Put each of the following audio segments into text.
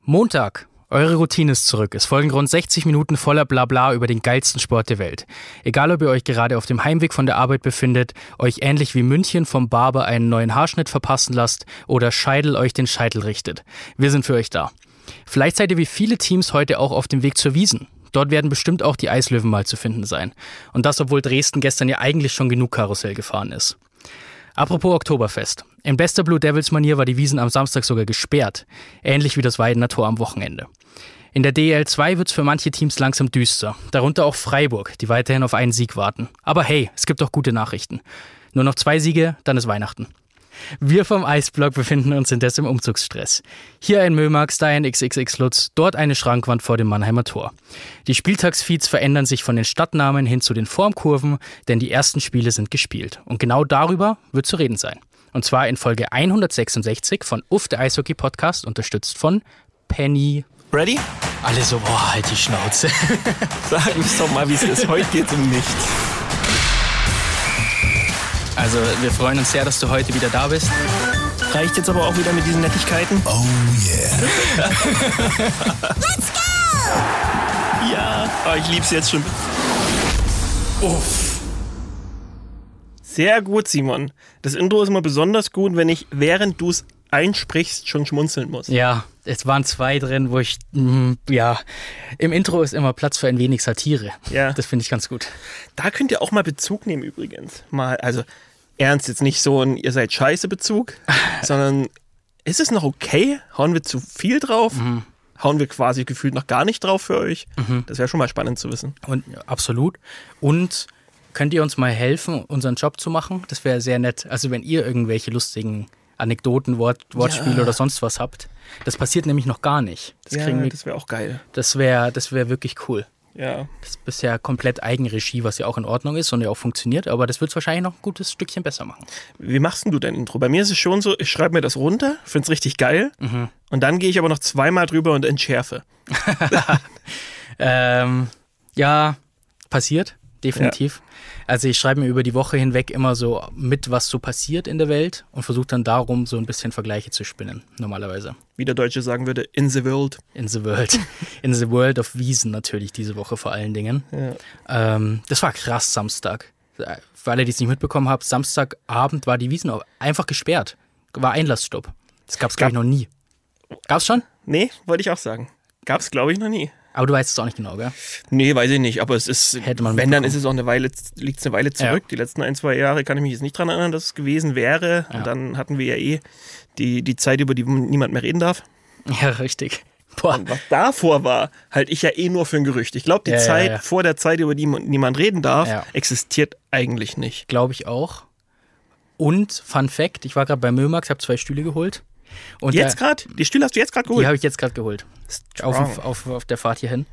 Montag. Eure Routine ist zurück. Es folgen rund 60 Minuten voller Blabla über den geilsten Sport der Welt. Egal, ob ihr euch gerade auf dem Heimweg von der Arbeit befindet, euch ähnlich wie München vom Barber einen neuen Haarschnitt verpassen lasst oder Scheidel euch den Scheitel richtet. Wir sind für euch da. Vielleicht seid ihr wie viele Teams heute auch auf dem Weg zur Wiesn. Dort werden bestimmt auch die Eislöwen mal zu finden sein. Und das, obwohl Dresden gestern ja eigentlich schon genug Karussell gefahren ist. Apropos Oktoberfest. In bester Blue Devils-Manier war die Wiesn am Samstag sogar gesperrt. Ähnlich wie das Weidener Tor am Wochenende. In der DEL 2 wird's für manche Teams langsam düster. Darunter auch Freiburg, die weiterhin auf einen Sieg warten. Aber hey, es gibt auch gute Nachrichten. Nur noch 2 Siege, dann ist Weihnachten. Wir vom Eisblock befinden uns indes im Umzugsstress. Hier ein Mömax, da ein XXX Lutz, dort eine Schrankwand vor dem Mannheimer Tor. Die Spieltagsfeeds verändern sich von den Stadtnamen hin zu den Formkurven, denn die ersten Spiele sind gespielt. Und genau darüber wird zu reden sein. Und zwar in Folge 166 von Uff, der Eishockey-Podcast, unterstützt von Penny. Ready? Alle so, boah, halt die Schnauze. Sag uns doch mal, wie es ist. Heute geht's um nichts. Also, wir freuen uns sehr, dass du heute wieder da bist. Reicht jetzt aber auch wieder mit diesen Nettigkeiten? Oh yeah. Let's go! Ja, oh, ich lieb's jetzt schon. Uff. Sehr gut, Simon. Das Intro ist immer besonders gut, wenn ich, während du es einsprichst, schon schmunzeln muss. Ja, es waren 2 drin, wo ich, im Intro ist immer Platz für ein wenig Satire. Ja. Das finde ich ganz gut. Da könnt ihr auch mal Bezug nehmen übrigens. Mal, also ernst, jetzt nicht so ein ihr seid scheiße Bezug, sondern ist es noch okay? Hauen wir zu viel drauf? Mhm. Hauen wir quasi gefühlt noch gar nicht drauf für euch? Das wäre schon mal spannend zu wissen. Und absolut. Und könnt ihr uns mal helfen, unseren Job zu machen? Das wäre sehr nett. Also wenn ihr irgendwelche lustigen Anekdoten, Wortspiele oder sonst was habt. Das passiert nämlich noch gar nicht. Das wäre auch geil. Das wäre wirklich cool. Ja. Das ist bisher komplett Eigenregie, was ja auch in Ordnung ist und ja auch funktioniert, aber das wird es wahrscheinlich noch ein gutes Stückchen besser machen. Wie machst denn du dein Intro? Bei mir ist es schon so, ich schreibe mir das runter, finde es richtig geil und dann gehe ich aber noch 2-mal drüber und entschärfe. Ja, passiert, definitiv. Ja. Also ich schreibe mir über die Woche hinweg immer so mit, was so passiert in der Welt und versuche dann darum so ein bisschen Vergleiche zu spinnen, normalerweise. Wie der Deutsche sagen würde, in the world. In the world. In the world of Wiesn natürlich diese Woche vor allen Dingen. Ja. Das war krass Samstag. Für alle, die es nicht mitbekommen haben, Samstagabend war die Wiesn einfach gesperrt. War Einlassstopp. Das gab es, glaube ich, noch nie. Gab's schon? Nee, wollte ich auch sagen. Gab's, glaube ich, noch nie. Aber du weißt es auch nicht genau, gell? Nee, weiß ich nicht, aber es ist, Hätte man wenn, dann mitbekommen. ist es auch liegt es eine Weile zurück. Ja. Die letzten 1-2 Jahre kann ich mich jetzt nicht dran erinnern, dass es gewesen wäre. Ja. Und dann hatten wir ja die Zeit, über die niemand mehr reden darf. Ja, richtig. Boah. Und was davor war, halte ich ja nur für ein Gerücht. Ich glaube, die Zeit vor der Zeit, über die niemand reden darf, existiert eigentlich nicht. Glaube ich auch. Und, Fun Fact, ich war gerade bei Mömax, habe 2 Stühle geholt. Und jetzt gerade? Die Stühle hast du jetzt gerade geholt? Die habe ich jetzt gerade geholt. Auf der Fahrt hierhin.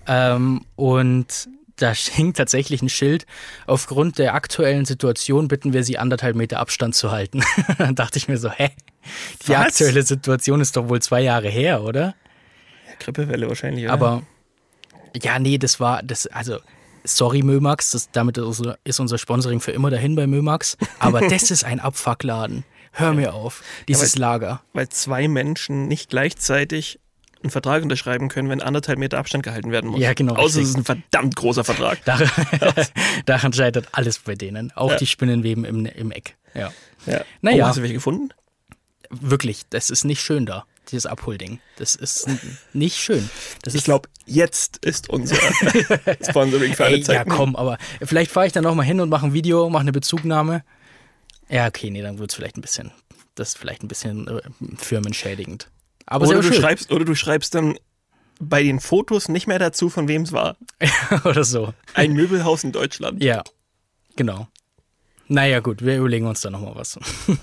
Und da hing tatsächlich ein Schild. Aufgrund der aktuellen Situation bitten wir Sie, 1,5 Meter Abstand zu halten. Dann dachte ich mir so, die aktuelle Situation ist doch wohl 2 Jahre her, oder? Ja, Grippewelle wahrscheinlich, oder? Aber, ja, nee, also, sorry Mömax, damit ist unser Sponsoring für immer dahin bei Mömax. Aber das ist ein Abfuckladen. Hör mir auf, dieses Lager. Weil 2 Menschen nicht gleichzeitig einen Vertrag unterschreiben können, wenn 1,5 Meter Abstand gehalten werden muss. Ja, genau. Außer es ist ein verdammt großer Vertrag. Daran scheitert alles bei denen. Auch die Spinnenweben im Eck. Ja. Naja. Hast du welche gefunden? Wirklich, das ist nicht schön da, dieses Abholding. Das ist nicht schön. Ich glaube, jetzt ist unser Sponsoring für alle Zeiten. Ja, komm, aber vielleicht fahre ich dann nochmal hin und mache ein Video, mache eine Bezugnahme. Ja, okay, nee, dann wird es vielleicht ein bisschen firmenschädigend. Aber oder du schreibst dann bei den Fotos nicht mehr dazu, von wem es war. Oder so. Ein Möbelhaus in Deutschland. Ja, genau. Naja, gut, wir überlegen uns da nochmal was.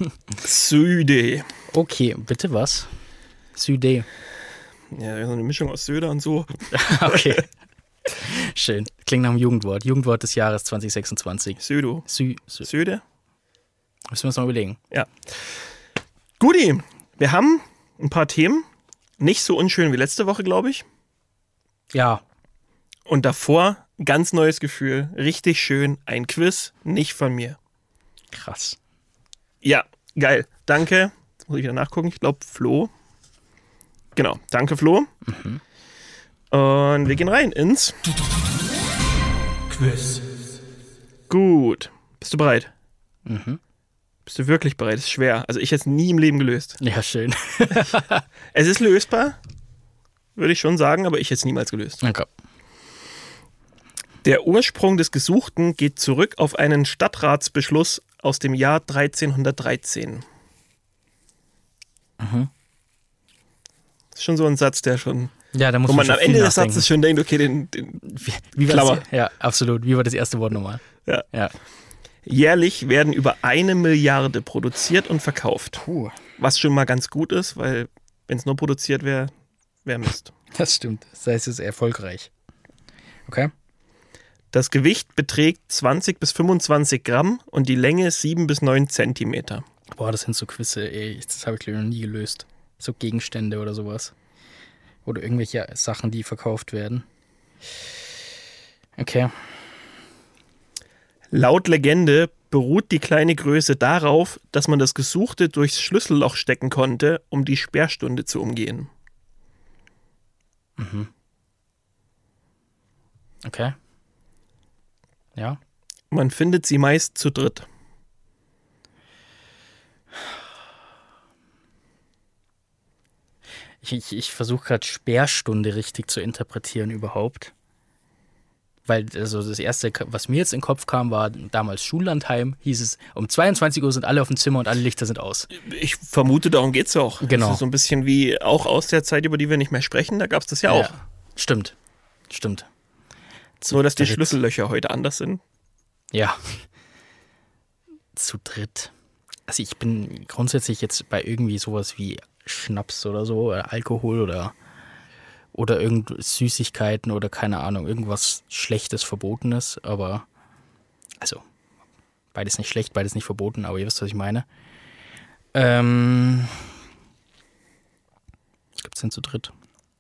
Süde. Okay, bitte was? Süde. Ja, so eine Mischung aus Söder und so. Okay. Schön. Klingt nach einem Jugendwort. Jugendwort des Jahres 2026. Södo. Söde? Müssen wir uns mal überlegen. Ja. Guti, wir haben ein paar Themen. Nicht so unschön wie letzte Woche, glaube ich. Ja. Und davor ganz neues Gefühl. Richtig schön. Ein Quiz, nicht von mir. Krass. Ja, geil. Danke. Jetzt muss ich wieder nachgucken. Ich glaube, Flo. Genau, danke Flo. Und wir gehen rein ins Quiz. Gut. Bist du bereit? Bist du wirklich bereit? Das ist schwer. Also ich hätte es nie im Leben gelöst. Ja, schön. Es ist lösbar, würde ich schon sagen, aber ich hätte es niemals gelöst. Okay. Der Ursprung des Gesuchten geht zurück auf einen Stadtratsbeschluss aus dem Jahr 1313. Das ist schon so ein Satz, der schon... Ja, da muss wo man schon am viel Ende des nachdenken. Satzes schon denkt, okay, den Wie war Klammer. das? Ja, absolut. Wie war das erste Wort nochmal? Ja. Jährlich werden über 1 Milliarde produziert und verkauft. Was schon mal ganz gut ist, weil wenn es nur produziert wäre, wäre Mist. Das stimmt. Das heißt, es ist erfolgreich. Okay. Das Gewicht beträgt 20 bis 25 Gramm und die Länge 7 bis 9 Zentimeter. Boah, das sind so Quizze, ey. Das habe ich glaube ich noch nie gelöst. So Gegenstände oder sowas. Oder irgendwelche Sachen, die verkauft werden. Okay. Laut Legende beruht die kleine Größe darauf, dass man das Gesuchte durchs Schlüsselloch stecken konnte, um die Sperrstunde zu umgehen. Okay. Ja. Man findet sie meist zu dritt. Ich versuche gerade Sperrstunde richtig zu interpretieren überhaupt. Weil also das Erste, was mir jetzt in den Kopf kam, war damals Schullandheim. Hieß es, um 22 Uhr sind alle auf dem Zimmer und alle Lichter sind aus. Ich vermute, darum geht es auch. Genau. Das ist so ein bisschen wie auch aus der Zeit, über die wir nicht mehr sprechen, da gab es das ja auch. Stimmt. Nur, dass die dritt. Schlüssellöcher heute anders sind. Ja. Zu dritt. Also ich bin grundsätzlich jetzt bei irgendwie sowas wie Schnaps oder so, oder Alkohol oder irgend Süßigkeiten oder keine Ahnung, irgendwas Schlechtes, Verbotenes, aber also beides nicht schlecht, beides nicht verboten, aber ihr wisst, was ich meine. Was gibt's denn zu dritt?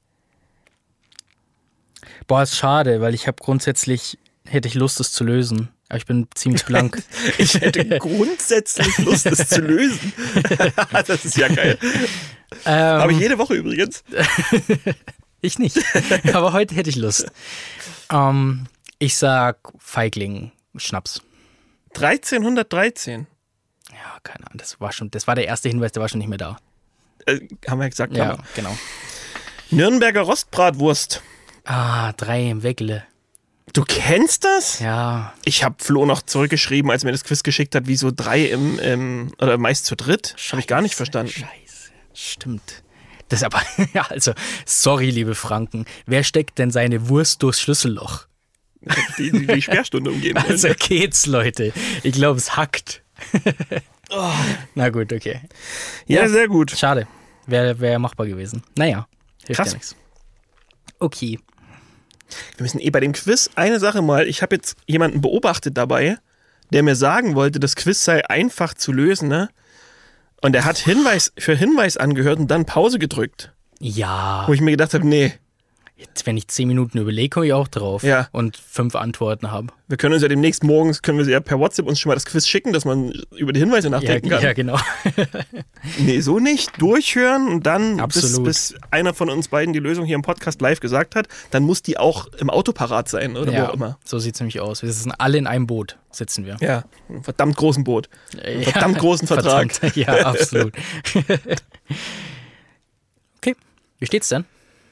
Boah, ist schade, weil ich habe grundsätzlich, hätte ich Lust, es zu lösen, aber ich bin ziemlich blank. Ich hätte grundsätzlich Lust, das zu lösen. Das ist ja geil. Habe ich jede Woche übrigens. Ich nicht, aber heute hätte ich Lust. Ich sag Feigling, Schnaps. 1313. Ja, keine Ahnung, das war der erste Hinweis, der war schon nicht mehr da. Haben wir ja gesagt. Ja, genau. Nürnberger Rostbratwurst. 3 im Wegle. Du kennst das? Ja, Ich habe Flo noch zurückgeschrieben, als er mir das Quiz geschickt hat, wieso 3 oder meist zu dritt. Habe ich gar nicht verstanden. Scheiße. Stimmt. Das aber, ja, also, sorry, liebe Franken. Wer steckt denn seine Wurst durchs Schlüsselloch? Die Sperrstunde umgehen wollen. Also geht's, Leute. Ich glaube, es hackt. Na gut, okay. Ja, sehr gut. Schade. Wäre machbar gewesen. Naja, hilft Krass. ja nichts. Okay. Wir müssen bei dem Quiz eine Sache mal, ich habe jetzt jemanden beobachtet dabei, der mir sagen wollte, das Quiz sei einfach zu lösen, ne? Und er hat Hinweis für Hinweis angehört und dann Pause gedrückt. Ja. Wo ich mir gedacht habe, nee, Jetzt, wenn ich 10 Minuten überlege, komme ich auch drauf. Ja. Und 5 Antworten habe. wir können uns ja demnächst morgens, können wir sie ja per WhatsApp uns schon mal das Quiz schicken, dass man über die Hinweise nachdenken kann. Ja, genau. Nee, so nicht. Durchhören und dann, Absolut. bis einer von uns beiden die Lösung hier im Podcast live gesagt hat, dann muss die auch im Auto parat sein oder wo auch immer. So sieht es nämlich aus. Wir sitzen alle in einem Boot, sitzen wir. Ja, einem verdammt großen Boot. Einen Ja, verdammt großen Vertrag. verdammt. Ja, absolut. Okay, wie steht's denn?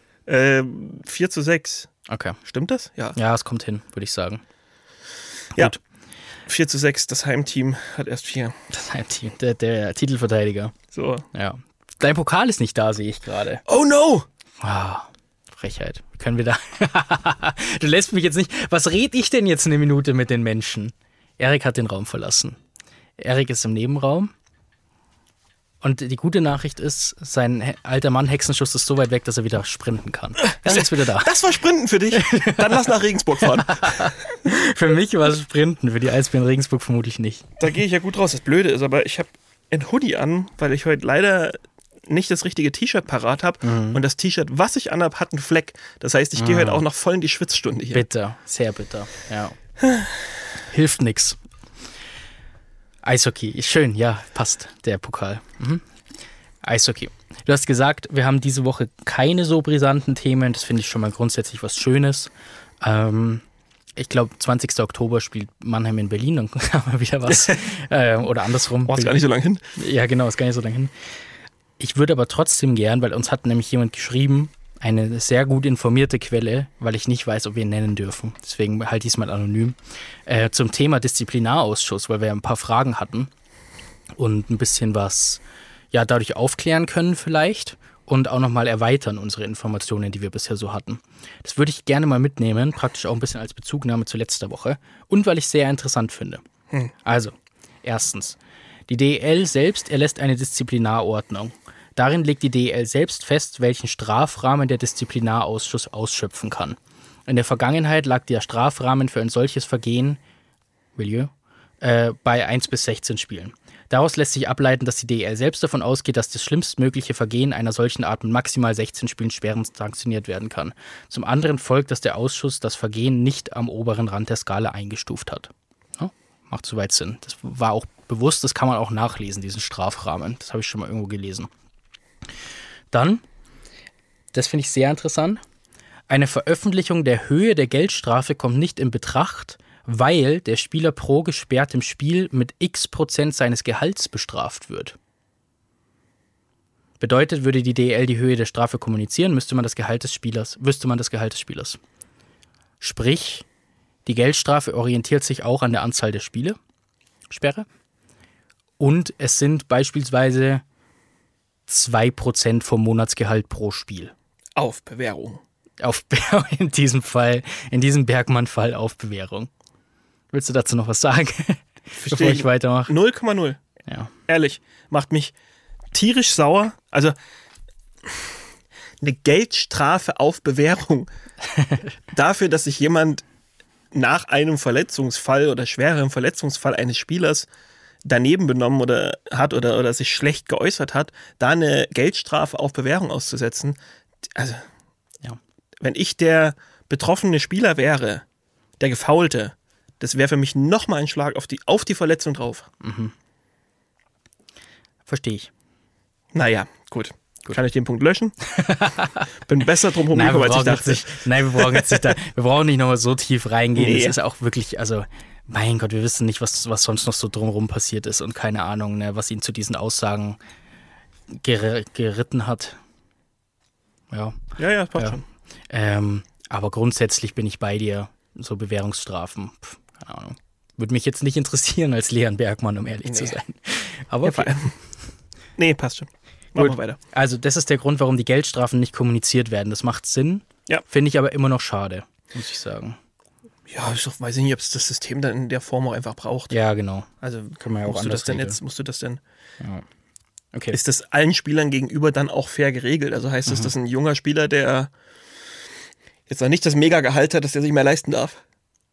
4:6. Okay. Stimmt das? Ja. Ja, es kommt hin, würde ich sagen. Ja. Gut. 4:6. Das Heimteam hat erst 4. Das Heimteam, der Titelverteidiger. So. Ja. Dein Pokal ist nicht da, sehe ich gerade. Oh no! Ah, Frechheit. Können wir da... Du lässt mich jetzt nicht... Was red ich denn jetzt eine Minute mit den Menschen? Erik hat den Raum verlassen. Erik ist im Nebenraum. Und die gute Nachricht ist, sein alter Mann Hexenschuss ist so weit weg, dass er wieder sprinten kann. Er ist jetzt wieder da. Das war Sprinten für dich. Dann lass nach Regensburg fahren. Für mich war es Sprinten, für die Eisbären Regensburg vermutlich nicht. Da gehe ich ja gut raus. Das Blöde ist aber, ich habe ein Hoodie an, weil ich heute leider nicht das richtige T-Shirt parat habe. Und das T-Shirt, was ich anhab, hat einen Fleck. Das heißt, ich gehe heute auch noch voll in die Schwitzstunde hier. Bitter, sehr bitter, ja. Hilft nix. Eishockey, schön, ja, passt, der Pokal. Eishockey. Du hast gesagt, wir haben diese Woche keine so brisanten Themen. Das finde ich schon mal grundsätzlich was Schönes. Ich glaube, 20. Oktober spielt Mannheim in Berlin, dann haben wir wieder was. Oder andersrum. Ist gar nicht so lange hin. Ja, genau, ist gar nicht so lange hin. Ich würde aber trotzdem gern, weil uns hat nämlich jemand geschrieben, eine sehr gut informierte Quelle, weil ich nicht weiß, ob wir ihn nennen dürfen. Deswegen halte ich es mal anonym. Zum Thema Disziplinarausschuss, weil wir ein paar Fragen hatten und ein bisschen was dadurch aufklären können vielleicht und auch nochmal erweitern unsere Informationen, die wir bisher so hatten. Das würde ich gerne mal mitnehmen, praktisch auch ein bisschen als Bezugnahme zu letzter Woche und weil ich es sehr interessant finde. Also, erstens, die DEL selbst erlässt eine Disziplinarordnung. Darin legt die DEL selbst fest, welchen Strafrahmen der Disziplinarausschuss ausschöpfen kann. In der Vergangenheit lag der Strafrahmen für ein solches Vergehen bei 1 bis 16 Spielen. Daraus lässt sich ableiten, dass die DEL selbst davon ausgeht, dass das schlimmstmögliche Vergehen einer solchen Art mit maximal 16 Spielen schwerend sanktioniert werden kann. Zum anderen folgt, dass der Ausschuss das Vergehen nicht am oberen Rand der Skala eingestuft hat. Ja, macht soweit Sinn. Das war auch bewusst, das kann man auch nachlesen, diesen Strafrahmen. Das habe ich schon mal irgendwo gelesen. Dann, das finde ich sehr interessant, eine Veröffentlichung der Höhe der Geldstrafe kommt nicht in Betracht, weil der Spieler pro gesperrtem Spiel mit x% seines Gehalts bestraft wird. Bedeutet, würde die DEL die Höhe der Strafe kommunizieren, wüsste man das Gehalt des Spielers. Sprich, die Geldstrafe orientiert sich auch an der Anzahl der Spiele, Sperre, und es sind beispielsweise 2% vom Monatsgehalt pro Spiel. Auf Bewährung. In diesem Bergmann-Fall auf Bewährung. Willst du dazu noch was sagen, bevor ich weitermache? 0,0. Ja. Ehrlich, macht mich tierisch sauer. Also eine Geldstrafe auf Bewährung dafür, dass sich jemand nach einem Verletzungsfall oder schwereren Verletzungsfall eines Spielers daneben benommen oder sich schlecht geäußert hat, da eine Geldstrafe auf Bewährung auszusetzen. Also, wenn ich der betroffene Spieler wäre, der Gefaulte, das wäre für mich nochmal ein Schlag auf die Verletzung drauf. Mhm. Verstehe ich. Naja, gut. Kann ich den Punkt löschen? Bin besser drum herum, als ich dachte. Wir brauchen nicht nochmal so tief reingehen. Nee. Es ist auch wirklich, also, mein Gott, wir wissen nicht, was sonst noch so drumherum passiert ist und keine Ahnung, ne, was ihn zu diesen Aussagen geritten hat. Ja. Ja, das passt schon. Aber grundsätzlich bin ich bei dir, so Bewährungsstrafen, keine Ahnung. Würde mich jetzt nicht interessieren als Leon Bergmann, um ehrlich zu sein. Aber okay. Nee, passt schon. Machen wir weiter. Also das ist der Grund, warum die Geldstrafen nicht kommuniziert werden. Das macht Sinn, finde ich aber immer noch schade, muss ich sagen. Ja, ich weiß nicht, ob es das System dann in der Form auch einfach braucht. Ja, genau. Also kann man ja auch anders regeln. Musst du das denn? Ja. Okay. Ist das allen Spielern gegenüber dann auch fair geregelt? Also heißt das, dass ein junger Spieler, der jetzt noch nicht das Mega-Gehalt hat, dass der sich mehr leisten darf?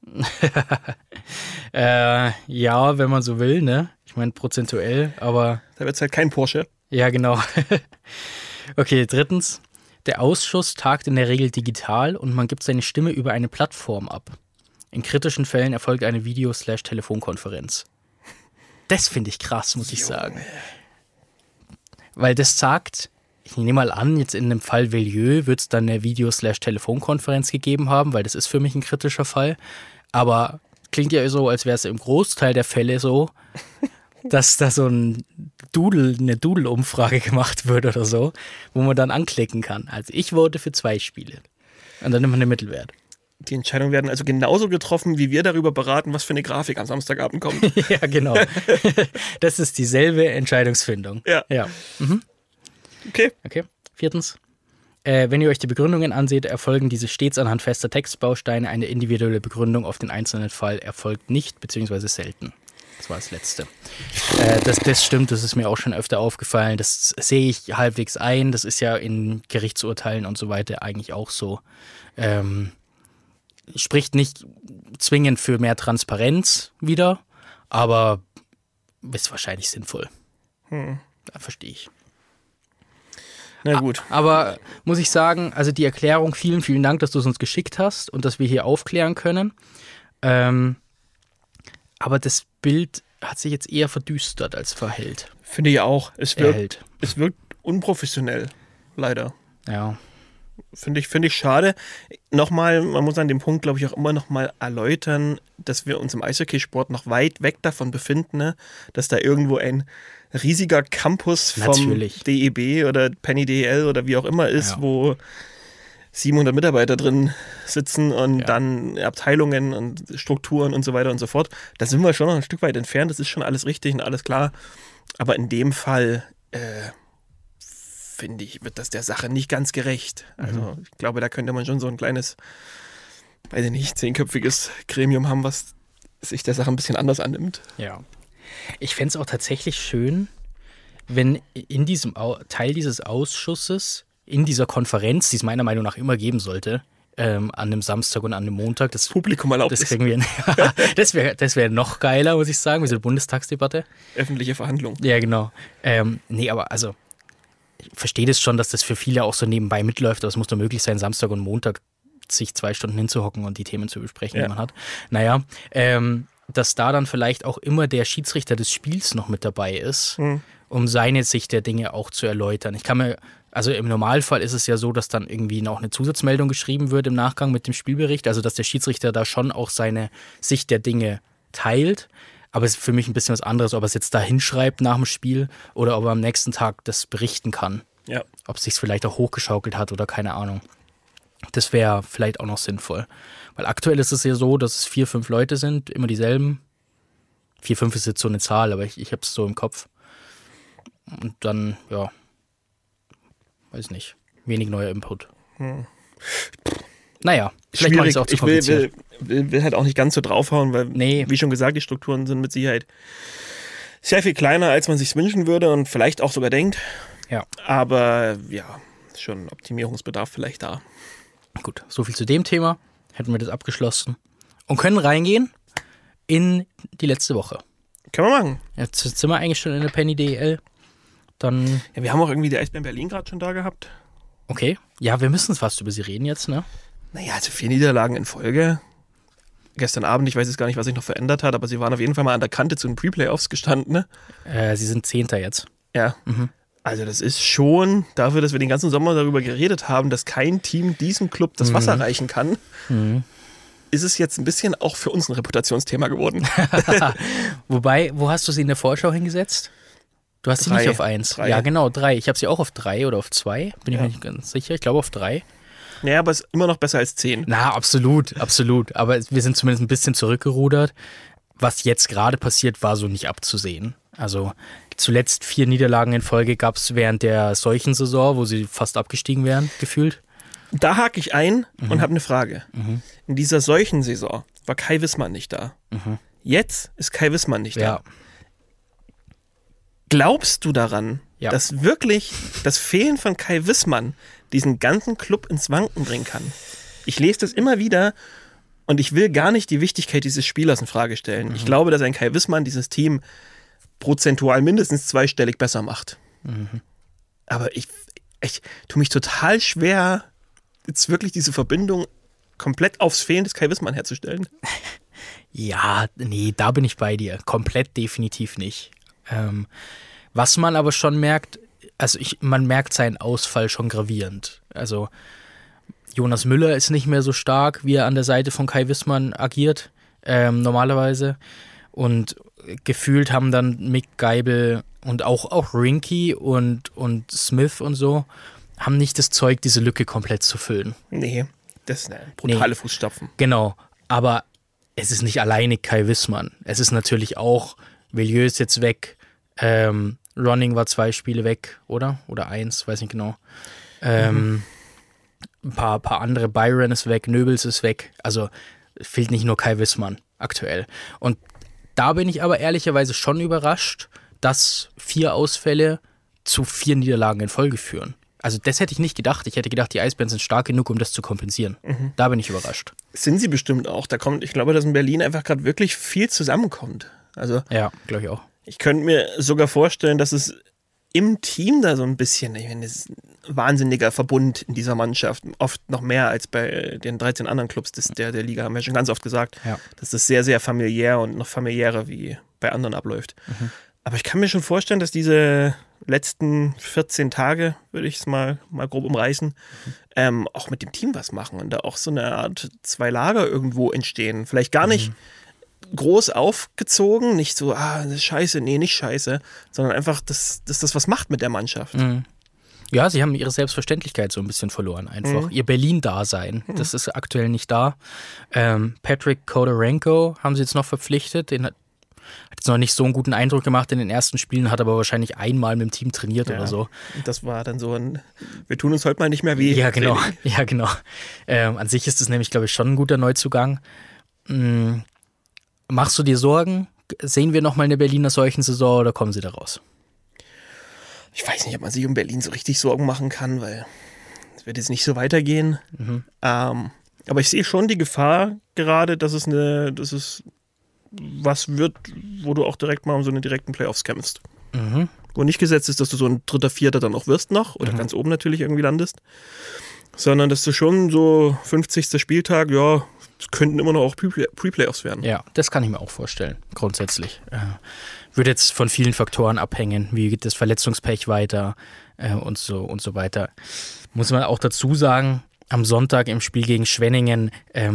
Ja, wenn man so will, ne? Ich meine prozentuell, aber... Da wird es halt kein Porsche. Ja, genau. Okay, drittens. Der Ausschuss tagt in der Regel digital und man gibt seine Stimme über eine Plattform ab. In kritischen Fällen erfolgt eine Video/Telefonkonferenz. Das finde ich krass, muss ich sagen. Weil das sagt, ich nehme mal an, jetzt in dem Fall Villieu wird es dann eine Video/Telefonkonferenz gegeben haben, weil das ist für mich ein kritischer Fall. Aber klingt ja so, als wäre es im Großteil der Fälle so, dass da so eine Doodle-Umfrage gemacht wird oder so, wo man dann anklicken kann. Also ich vote für 2 Spiele. Und dann nimmt man den Mittelwert. Die Entscheidungen werden also genauso getroffen, wie wir darüber beraten, was für eine Grafik am Samstagabend kommt. Ja, genau. Das ist dieselbe Entscheidungsfindung. Ja. Mhm. Okay. Viertens. Wenn ihr euch die Begründungen anseht, erfolgen diese stets anhand fester Textbausteine. Eine individuelle Begründung auf den einzelnen Fall erfolgt nicht, beziehungsweise selten. Das war das Letzte. Das stimmt, das ist mir auch schon öfter aufgefallen. Das sehe ich halbwegs ein. Das ist ja in Gerichtsurteilen und so weiter eigentlich auch so. Spricht nicht zwingend für mehr Transparenz wieder, aber ist wahrscheinlich sinnvoll. Da verstehe ich. Na gut. Aber muss ich sagen, also die Erklärung, vielen, vielen Dank, dass du es uns geschickt hast und dass wir hier aufklären können. Aber das Bild hat sich jetzt eher verdüstert als verhellt. Finde ich auch. Es wirkt unprofessionell, leider. Ja. Finde ich schade. Nochmal, man muss an dem Punkt, glaube ich, auch immer nochmal erläutern, dass wir uns im Eishockeysport noch weit weg davon befinden, ne? Dass da irgendwo ein riesiger Campus vom DEB oder Penny DEL oder wie auch immer ist, wo 700 Mitarbeiter drin sitzen und dann Abteilungen und Strukturen und so weiter und so fort. Da sind wir schon noch ein Stück weit entfernt, das ist schon alles richtig und alles klar. Aber in dem Fall finde ich, wird das der Sache nicht ganz gerecht. Also ich glaube, da könnte man schon so ein kleines, weiß ich nicht, 10-köpfiges Gremium haben, was sich der Sache ein bisschen anders annimmt. Ja. Ich fände es auch tatsächlich schön, wenn in diesem Teil dieses Ausschusses, in dieser Konferenz, die es meiner Meinung nach immer geben sollte, an einem Samstag und an einem Montag, das Publikum erlaubt das kriegen wir. Das wär noch geiler, muss ich sagen, wie so eine Bundestagsdebatte. Öffentliche Verhandlung. Ja, genau. Nee, aber also ich verstehe das schon, dass das für viele auch so nebenbei mitläuft, aber es muss doch möglich sein, Samstag und Montag sich 2 Stunden hinzuhocken und die Themen zu besprechen, die man hat. Naja, dass da dann vielleicht auch immer der Schiedsrichter des Spiels noch mit dabei ist, um seine Sicht der Dinge auch zu erläutern. Also im Normalfall ist es ja so, dass dann irgendwie noch eine Zusatzmeldung geschrieben wird im Nachgang mit dem Spielbericht, also dass der Schiedsrichter da schon auch seine Sicht der Dinge teilt. Aber es ist für mich ein bisschen was anderes, ob er es jetzt da hinschreibt nach dem Spiel oder ob er am nächsten Tag das berichten kann. Ja. Ob es sich vielleicht auch hochgeschaukelt hat oder keine Ahnung. Das wäre vielleicht auch noch sinnvoll. Weil aktuell ist es ja so, dass es 4, 5 Leute sind, immer dieselben. 4, 5 ist jetzt so eine Zahl, aber ich habe es so im Kopf. Und dann, ja, weiß nicht, wenig neuer Input. Naja, vielleicht mache ich es auch zu kompliziert. Ich will halt auch nicht ganz so draufhauen, weil, wie schon gesagt, die Strukturen sind mit Sicherheit sehr viel kleiner, als man sich wünschen würde und vielleicht auch sogar denkt. Ja. Aber ja, ist schon Optimierungsbedarf vielleicht da. Gut, soviel zu dem Thema. Hätten wir das abgeschlossen. Und können reingehen in die letzte Woche. Können wir machen. Jetzt sind wir eigentlich schon in der Penny DEL. Dann. Ja, wir haben auch irgendwie die Eisbären Berlin gerade schon da gehabt. Okay. Ja, wir müssen fast über sie reden jetzt, ne? Naja, also 4 Niederlagen in Folge. Gestern Abend, ich weiß jetzt gar nicht, was sich noch verändert hat, aber sie waren auf jeden Fall mal an der Kante zu den Pre-Playoffs gestanden, ne? Sie sind 10. jetzt. Ja. Also das ist schon dafür, dass wir den ganzen Sommer darüber geredet haben, dass kein Team diesem Club das Wasser reichen kann, ist es jetzt ein bisschen auch für uns ein Reputationsthema geworden. Wobei, wo hast du sie in der Vorschau hingesetzt? Du hast sie nicht auf 1. 3. Ja, genau, 3. Ich habe sie auch auf 3 oder auf 2. Bin ich mir nicht ganz sicher. Ich glaube auf 3. Naja, aber es ist immer noch besser als 10. Na, absolut, absolut. Aber wir sind zumindest ein bisschen zurückgerudert. Was jetzt gerade passiert, war so nicht abzusehen. Also zuletzt 4 Niederlagen in Folge gab es während der Seuchensaison, wo sie fast abgestiegen wären, gefühlt. Da hake ich ein und habe eine Frage. In dieser Seuchensaison war Kai Wissmann nicht da. Jetzt ist Kai Wissmann nicht da. Glaubst du daran, dass wirklich das Fehlen von Kai Wissmann diesen ganzen Club ins Wanken bringen kann? Ich lese das immer wieder und ich will gar nicht die Wichtigkeit dieses Spielers in Frage stellen. Ich glaube, dass ein Kai Wissmann dieses Team prozentual mindestens 2-stellig besser macht. Aber ich tue mich total schwer, jetzt wirklich diese Verbindung komplett aufs Fehlen des Kai Wissmann herzustellen. Ja, nee, da bin ich bei dir. Komplett definitiv nicht. Was man aber schon merkt, also man merkt seinen Ausfall schon gravierend. Also Jonas Müller ist nicht mehr so stark, wie er an der Seite von Kai Wissmann agiert, normalerweise. Und gefühlt haben dann Mick Geibel und auch Rinky und Smith und so, haben nicht das Zeug, diese Lücke komplett zu füllen. Nee, das ist eine brutale Fußstapfen. Genau, aber es ist nicht alleine Kai Wissmann. Es ist natürlich auch, Villieu ist jetzt weg, Ronning war 2 Spiele weg, oder? Oder 1, weiß nicht genau. Ein paar andere, Byron ist weg, Nöbels ist weg. Also fehlt nicht nur Kai Wissmann aktuell. Und da bin ich aber ehrlicherweise schon überrascht, dass 4 Ausfälle zu 4 Niederlagen in Folge führen. Also das hätte ich nicht gedacht. Ich hätte gedacht, die Eisbären sind stark genug, um das zu kompensieren. Da bin ich überrascht. Sind sie bestimmt auch. Ich glaube, dass in Berlin einfach gerade wirklich viel zusammenkommt. Also, ja, glaube ich auch. Ich könnte mir sogar vorstellen, dass es im Team da so ein bisschen, ich meine, das ist ein wahnsinniger Verbund in dieser Mannschaft. Oft noch mehr als bei den 13 anderen Clubs der Liga, haben wir schon ganz oft gesagt, dass das sehr, sehr familiär und noch familiärer wie bei anderen abläuft. Aber ich kann mir schon vorstellen, dass diese letzten 14 Tage, würde ich es mal grob umreißen, auch mit dem Team was machen und da auch so eine Art 2 Lager irgendwo entstehen. Vielleicht gar nicht groß aufgezogen, nicht so, das ist scheiße, nee, nicht scheiße, sondern einfach, dass das was macht mit der Mannschaft. Ja, sie haben ihre Selbstverständlichkeit so ein bisschen verloren einfach. Ihr Berlin-Dasein, das ist aktuell nicht da. Patrick Kodorenko haben sie jetzt noch verpflichtet, den hat jetzt noch nicht so einen guten Eindruck gemacht in den ersten Spielen, hat aber wahrscheinlich einmal mit dem Team trainiert oder so. Das war dann so ein, wir tun uns heute mal nicht mehr weh. Ja, genau. Ja, genau. An sich ist es nämlich, glaube ich, schon ein guter Neuzugang. Machst du dir Sorgen? Sehen wir nochmal eine Berliner Seuchensaison oder kommen sie da raus? Ich weiß nicht, ob man sich um Berlin so richtig Sorgen machen kann, weil es wird jetzt nicht so weitergehen. Aber ich sehe schon die Gefahr gerade, dass es was wird, wo du auch direkt mal um so eine direkten Playoffs kämpfst. Wo nicht gesetzt ist, dass du so ein 3., 4. dann auch wirst noch oder ganz oben natürlich irgendwie landest, sondern dass du schon so 50. Spieltag, ja, es könnten immer noch auch Pre-Playoffs werden. Ja, das kann ich mir auch vorstellen, grundsätzlich. Wird jetzt von vielen Faktoren abhängen, wie geht das Verletzungspech weiter und so weiter. Muss man auch dazu sagen, am Sonntag im Spiel gegen Schwenningen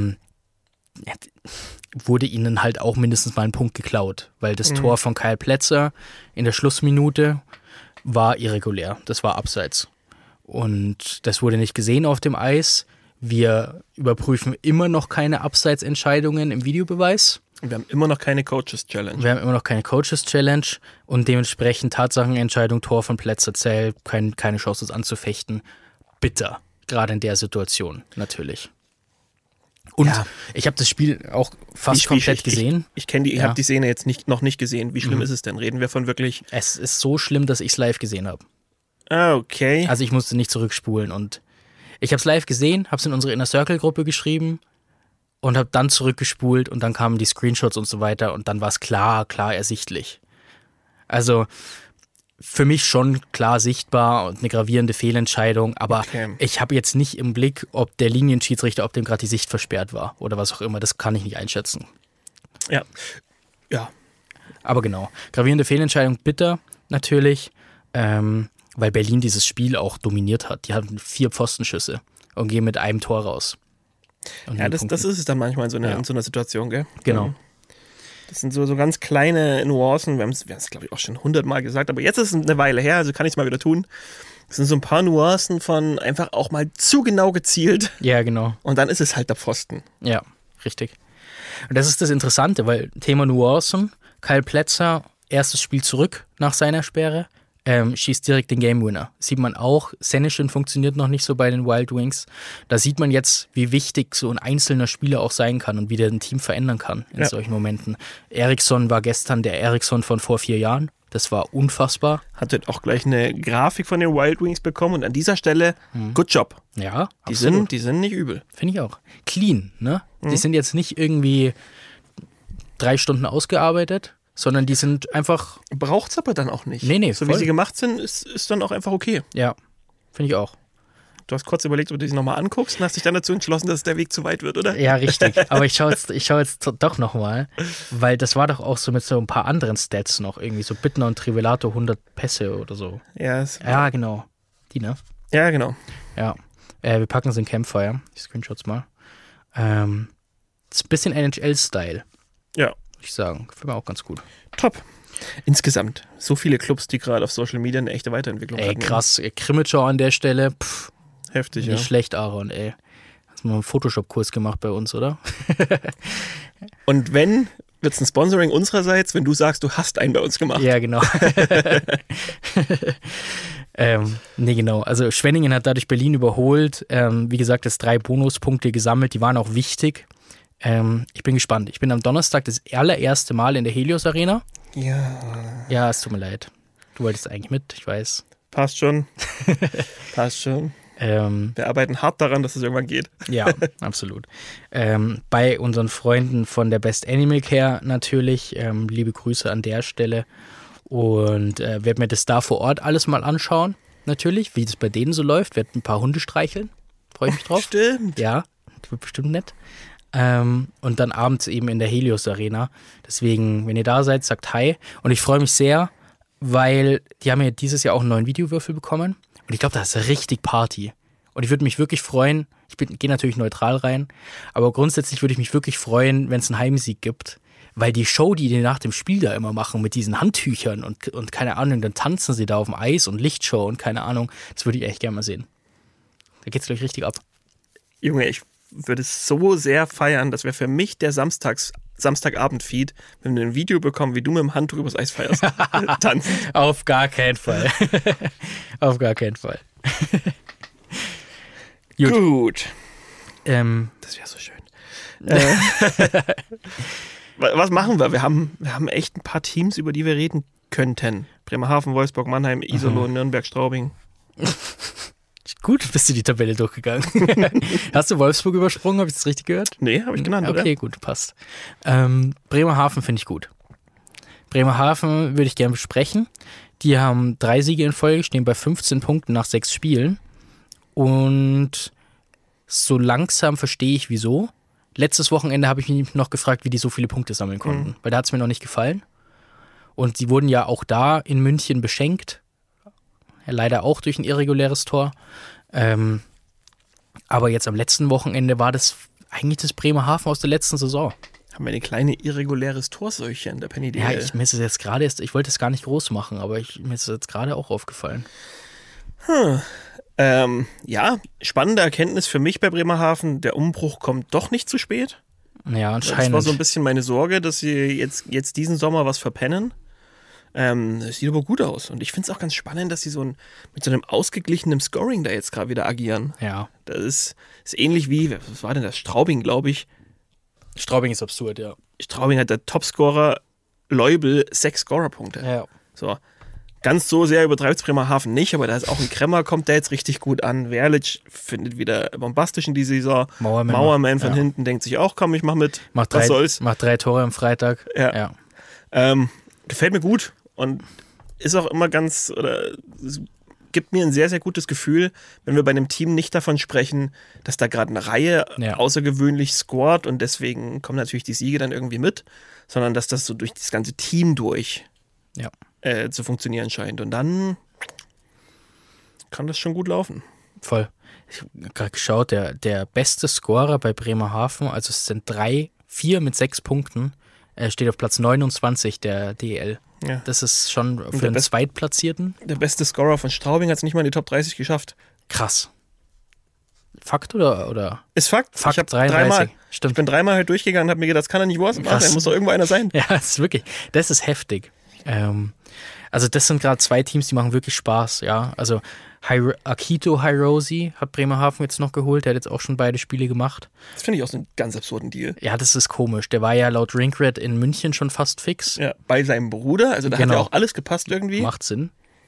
wurde ihnen halt auch mindestens mal ein Punkt geklaut, weil das Tor von Kyle Plätzer in der Schlussminute war irregulär, das war abseits. Und das wurde nicht gesehen auf dem Eis. Wir überprüfen immer noch keine Abseitsentscheidungen im Videobeweis. Wir haben immer noch keine Coaches Challenge. Und dementsprechend Tatsachenentscheidung, Tor von Plätzer zählt, keine Chance, das anzufechten. Bitter, gerade in der Situation natürlich. Und ich habe das Spiel auch fast komplett gesehen. Ich habe die Szene jetzt noch nicht gesehen. Wie schlimm ist es denn? Reden wir von wirklich... Es ist so schlimm, dass ich es live gesehen habe. Ah, okay. Also ich musste nicht zurückspulen und ich habe es live gesehen, habe es in unsere Inner Circle Gruppe geschrieben und habe dann zurückgespult und dann kamen die Screenshots und so weiter und dann war es klar ersichtlich. Also für mich schon klar sichtbar und eine gravierende Fehlentscheidung, aber ich habe jetzt nicht im Blick, ob der Linienschiedsrichter, ob dem gerade die Sicht versperrt war oder was auch immer, das kann ich nicht einschätzen. Ja. Aber genau, gravierende Fehlentscheidung, bitter natürlich, weil Berlin dieses Spiel auch dominiert hat. Die hatten 4 Pfostenschüsse und gehen mit einem Tor raus. Ja, das ist es dann manchmal in so einer Situation, gell? Genau. Das sind so ganz kleine Nuancen. Wir haben es, glaube ich, auch schon 100-mal gesagt, aber jetzt ist es eine Weile her, also kann ich es mal wieder tun. Das sind so ein paar Nuancen von einfach auch mal zu genau gezielt. Ja, genau. Und dann ist es halt der Pfosten. Ja, richtig. Und das ist das Interessante, weil Thema Nuancen, Kyle Plätzer, erstes Spiel zurück nach seiner Sperre, schießt direkt den Game Winner. Sieht man auch, Senyshyn funktioniert noch nicht so bei den Wild Wings. Da sieht man jetzt, wie wichtig so ein einzelner Spieler auch sein kann und wie der ein Team verändern kann in solchen Momenten. Eriksson war gestern der Eriksson von vor 4 Jahren. Das war unfassbar. Hat jetzt auch gleich eine Grafik von den Wild Wings bekommen und an dieser Stelle, good job. Ja, die sind nicht übel. Finde ich auch. Clean, ne? Die sind jetzt nicht irgendwie 3 Stunden ausgearbeitet, sondern die sind einfach... Braucht's aber dann auch nicht. Nee, so voll. wie sie gemacht sind, ist dann auch einfach okay. Ja, finde ich auch. Du hast kurz überlegt, ob du sie nochmal anguckst und hast dich dann dazu entschlossen, dass der Weg zu weit wird, oder? Ja, richtig. Aber ich schau jetzt doch nochmal, weil das war doch auch so mit so ein paar anderen Stats noch, irgendwie so Bittner und Trivelato 100 Pässe oder so. Ja, genau. Die, ne? Ja, genau. Ja. Wir packen es in Campfire, die Screenshots mal. Das ist ein bisschen NHL-Style. Ja. Würde ich sagen. Gefällt mir auch ganz gut. Top. Insgesamt, so viele Clubs, die gerade auf Social Media eine echte Weiterentwicklung haben. Krass. Krimitschau an der Stelle. Heftig, nicht schlecht, Aaron, ey. Hast du mal einen Photoshop-Kurs gemacht bei uns, oder? Und wenn, wird es ein Sponsoring unsererseits, wenn du sagst, du hast einen bei uns gemacht. Ja, genau. Nee, genau. Also Schwenningen hat dadurch Berlin überholt. Wie gesagt, das 3 Bonuspunkte gesammelt. Die waren auch wichtig. Ich bin gespannt. Ich bin am Donnerstag das allererste Mal in der Helios Arena. Ja. Ja, es tut mir leid. Du wolltest eigentlich mit, ich weiß. Passt schon. Wir arbeiten hart daran, dass es irgendwann geht. Ja, absolut. Bei unseren Freunden von der Best Animal Care natürlich. Liebe Grüße an der Stelle. Und werde mir das da vor Ort alles mal anschauen. Natürlich, wie das bei denen so läuft. Werde ein paar Hunde streicheln. Freue ich mich drauf. Stimmt. Ja, das wird bestimmt nett. Und dann abends eben in der Helios Arena. Deswegen, wenn ihr da seid, sagt Hi. Und ich freue mich sehr weil die haben ja dieses Jahr auch einen neuen Videowürfel bekommen. Und ich glaube, das ist richtig Party. Und ich würde mich wirklich freuen, gehe natürlich neutral rein, aber grundsätzlich würde ich mich wirklich freuen, wenn es einen Heimsieg gibt. Weil die Show, die nach dem Spiel da immer machen, mit diesen Handtüchern und keine Ahnung, dann tanzen sie da auf dem Eis und Lichtshow und keine Ahnung, das würde ich echt gerne mal sehen. Da geht's, glaube ich, richtig ab. Junge, ich würde es so sehr feiern, das wäre für mich der Samstagabend-Feed, wenn wir ein Video bekommen, wie du mit dem Handtuch übers Eis feierst. Tanzen. Auf gar keinen Fall. Auf gar keinen Fall. Gut. Das wäre so schön. Was machen wir? Wir haben echt ein paar Teams, über die wir reden könnten. Bremerhaven, Wolfsburg, Mannheim, Iserlohn, Nürnberg, Straubing. Gut, bist du die Tabelle durchgegangen. Hast du Wolfsburg übersprungen? Habe ich das richtig gehört? Nee, habe ich genannt, okay, oder? Gut, passt. Bremerhaven finde ich gut. Bremerhaven würde ich gerne besprechen. Die haben 3 Siege in Folge, stehen bei 15 Punkten nach 6 Spielen. Und so langsam verstehe ich, wieso. Letztes Wochenende habe ich mich noch gefragt, wie die so viele Punkte sammeln konnten. Weil da hat es mir noch nicht gefallen. Und sie wurden ja auch da in München beschenkt. Leider auch durch ein irreguläres Tor. Aber jetzt am letzten Wochenende war das eigentlich das Bremerhaven aus der letzten Saison. Haben wir eine kleine irreguläres Torseuche in der Penny DL. Ja, mir ist es jetzt gerade, ich wollte es gar nicht groß machen, aber mir ist es jetzt gerade auch aufgefallen. Ja, spannende Erkenntnis für mich bei Bremerhaven. Der Umbruch kommt doch nicht zu spät. Ja, anscheinend. Das war so ein bisschen meine Sorge, dass sie jetzt diesen Sommer was verpennen. Es sieht aber gut aus. Und ich finde es auch ganz spannend, dass sie mit so einem ausgeglichenen Scoring da jetzt gerade wieder agieren. Ja. Das ist ähnlich wie, was war denn das? Straubing, glaube ich. Straubing ist absurd, ja. Straubing hat der Topscorer Leubel 6 Scorerpunkte. Ja. So. Ganz so sehr übertreibt es Bremerhaven nicht, aber da ist auch ein Kremmer, kommt der jetzt richtig gut an. Werlic findet wieder bombastisch in die Saison. Mauerman von hinten denkt sich auch, komm, ich mach mit. Was soll's? Macht 3 Tore am Freitag. Ja. Gefällt mir gut und ist auch immer es gibt mir ein sehr, sehr gutes Gefühl, wenn wir bei einem Team nicht davon sprechen, dass da gerade eine Reihe außergewöhnlich scored und deswegen kommen natürlich die Siege dann irgendwie mit, sondern dass das so durch das ganze Team durch zu funktionieren scheint. Und dann kann das schon gut laufen. Voll. Ich habe gerade geschaut, der beste Scorer bei Bremerhaven, also es sind 4 mit 6 Punkten, steht auf Platz 29 der DEL. Ja. Das ist schon für einen Zweitplatzierten. Der beste Scorer von Straubing hat es nicht mal in die Top 30 geschafft. Krass. Fakt oder? Ist Fakt. Fakt, ich habe 33. Stimmt. Ich bin 3-mal halt durchgegangen und habe mir gedacht, das kann er nicht wahr sein. Da muss doch irgendwo einer sein. Ja, das ist wirklich, das ist heftig. Also das sind gerade 2 Teams, die machen wirklich Spaß, ja. Also Akito Hiroshi hat Bremerhaven jetzt noch geholt, der hat jetzt auch schon beide Spiele gemacht. Das finde ich auch so einen ganz absurden Deal. Ja, das ist komisch. Der war ja laut Rinkred in München schon fast fix. Ja, bei seinem Bruder, also da hat ja auch alles gepasst irgendwie. Macht Sinn.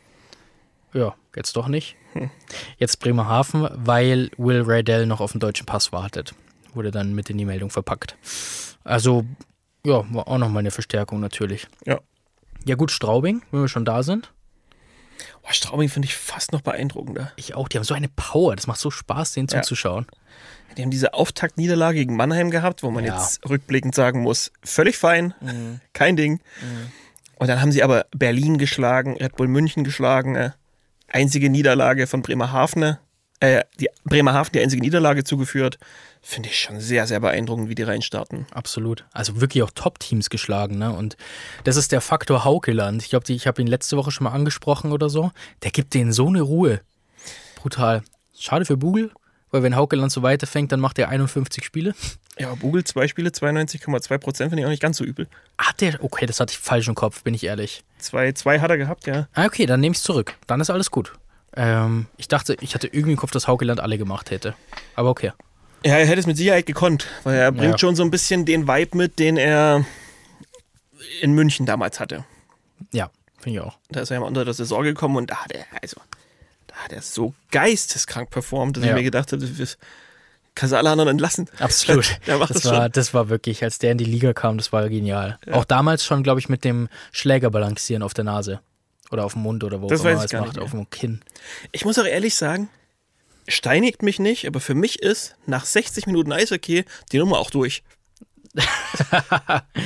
Ja, jetzt doch nicht. Jetzt Bremerhaven, weil Will Riddell noch auf den deutschen Pass wartet. Wurde dann mit in die Meldung verpackt. Also, ja, war auch nochmal eine Verstärkung natürlich. Ja. Ja gut, Straubing, wenn wir schon da sind. Oh, Straubing finde ich fast noch beeindruckender. Ich auch, die haben so eine Power, das macht so Spaß, denen zuzuschauen. Die haben diese Auftaktniederlage gegen Mannheim gehabt, wo man jetzt rückblickend sagen muss, völlig fein, kein Ding. Und dann haben sie aber Berlin geschlagen, Red Bull München geschlagen, einzige Niederlage von Bremerhaven, die einzige Niederlage zugeführt. Finde ich schon sehr, sehr beeindruckend, wie die reinstarten. Absolut. Also wirklich auch Top-Teams geschlagen, ne? Und das ist der Faktor Haukeland. Ich glaube, ich habe ihn letzte Woche schon mal angesprochen oder so. Der gibt denen so eine Ruhe. Brutal. Schade für Bugel, weil wenn Haukeland so weiterfängt, dann macht er 51 Spiele. Ja, Bugel 2 Spiele, 92,2%, finde ich auch nicht ganz so übel. Okay, das hatte ich falsch im Kopf, bin ich ehrlich. 2 hat er gehabt, ja. Okay, dann nehme ich es zurück. Dann ist alles gut. Ich hatte irgendwie im Kopf, dass Haukeland alle gemacht hätte. Aber okay. Ja, er hätte es mit Sicherheit gekonnt, weil er bringt schon so ein bisschen den Vibe mit, den er in München damals hatte. Ja, finde ich auch. Da ist er ja mal unter der Saison gekommen und da hat er so geisteskrank performt, dass ich mir gedacht habe, das kannst du alle anderen entlassen. Absolut. Das war wirklich, als der in die Liga kam, das war genial. Ja. Auch damals schon, glaube ich, mit dem Schläger balancieren auf der Nase. Oder auf dem Mund oder wo das auch immer es macht, auf dem Kinn. Ich muss auch ehrlich sagen, steinigt mich nicht, aber für mich ist nach 60 Minuten Eishockey die Nummer auch durch.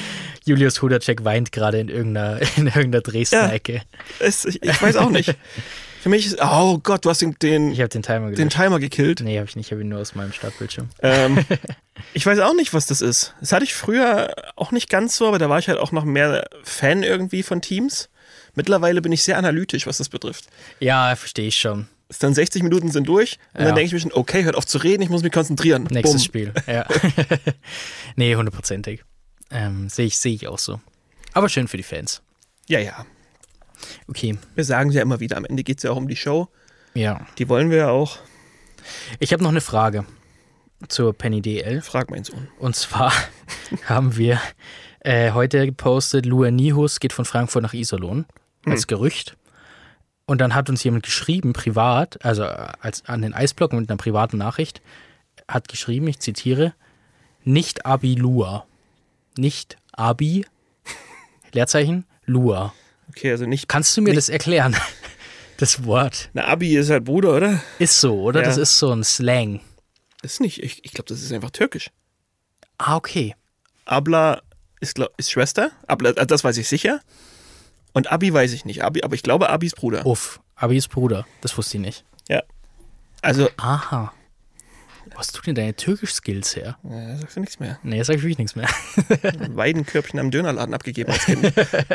Julius Hudacek weint gerade in irgendeiner Dresdner Ecke. Ich weiß auch nicht. Für mich ist, oh Gott, du hast den Ich habe den Timer gelöscht. den Timer gekillt. Nee, habe ich nicht. Ich habe ihn nur aus meinem Startbildschirm. Ich weiß auch nicht, was das ist. Das hatte ich früher auch nicht ganz so, aber da war ich halt auch noch mehr Fan irgendwie von Teams. Mittlerweile bin ich sehr analytisch, was das betrifft. Ja, verstehe ich schon. Ist dann 60 Minuten sind durch und dann denke ich mir schon, okay, hört auf zu reden, ich muss mich konzentrieren. Nächstes Bumm. Spiel. Ja. Nee, 100%ig. Sehe ich auch so. Aber schön für die Fans. Ja. Okay. Wir sagen es ja immer wieder, am Ende geht es ja auch um die Show. Ja. Die wollen wir ja auch. Ich habe noch eine Frage zur Penny DL. Frag meinen Sohn. Und zwar haben wir heute gepostet, Lua Nihus geht von Frankfurt nach Iserlohn als Gerücht. Und dann hat uns jemand geschrieben, privat, also an den Eisblock mit einer privaten Nachricht, hat geschrieben, ich zitiere, nicht Abi Lua. Nicht Abi, Leerzeichen, Lua. Okay, also nicht. Kannst du mir das erklären? Das Wort. Na, Abi ist halt Bruder, oder? Ist so, oder? Ja. Das ist so ein Slang. Das ist nicht, ich glaube, das ist einfach türkisch. Ah, okay. Abla ist Schwester. Abla, das weiß ich sicher. Und Abi weiß ich nicht. Aber ich glaube, Abi ist Bruder. Uff, Abi ist Bruder. Das wusste ich nicht. Ja. Also, Aha. Wo hast du denn deine Türkisch-Skills her? da sagst du nichts mehr. Nee, sag ich wirklich nichts mehr. Weidenkörbchen am Dönerladen abgegeben als Kind.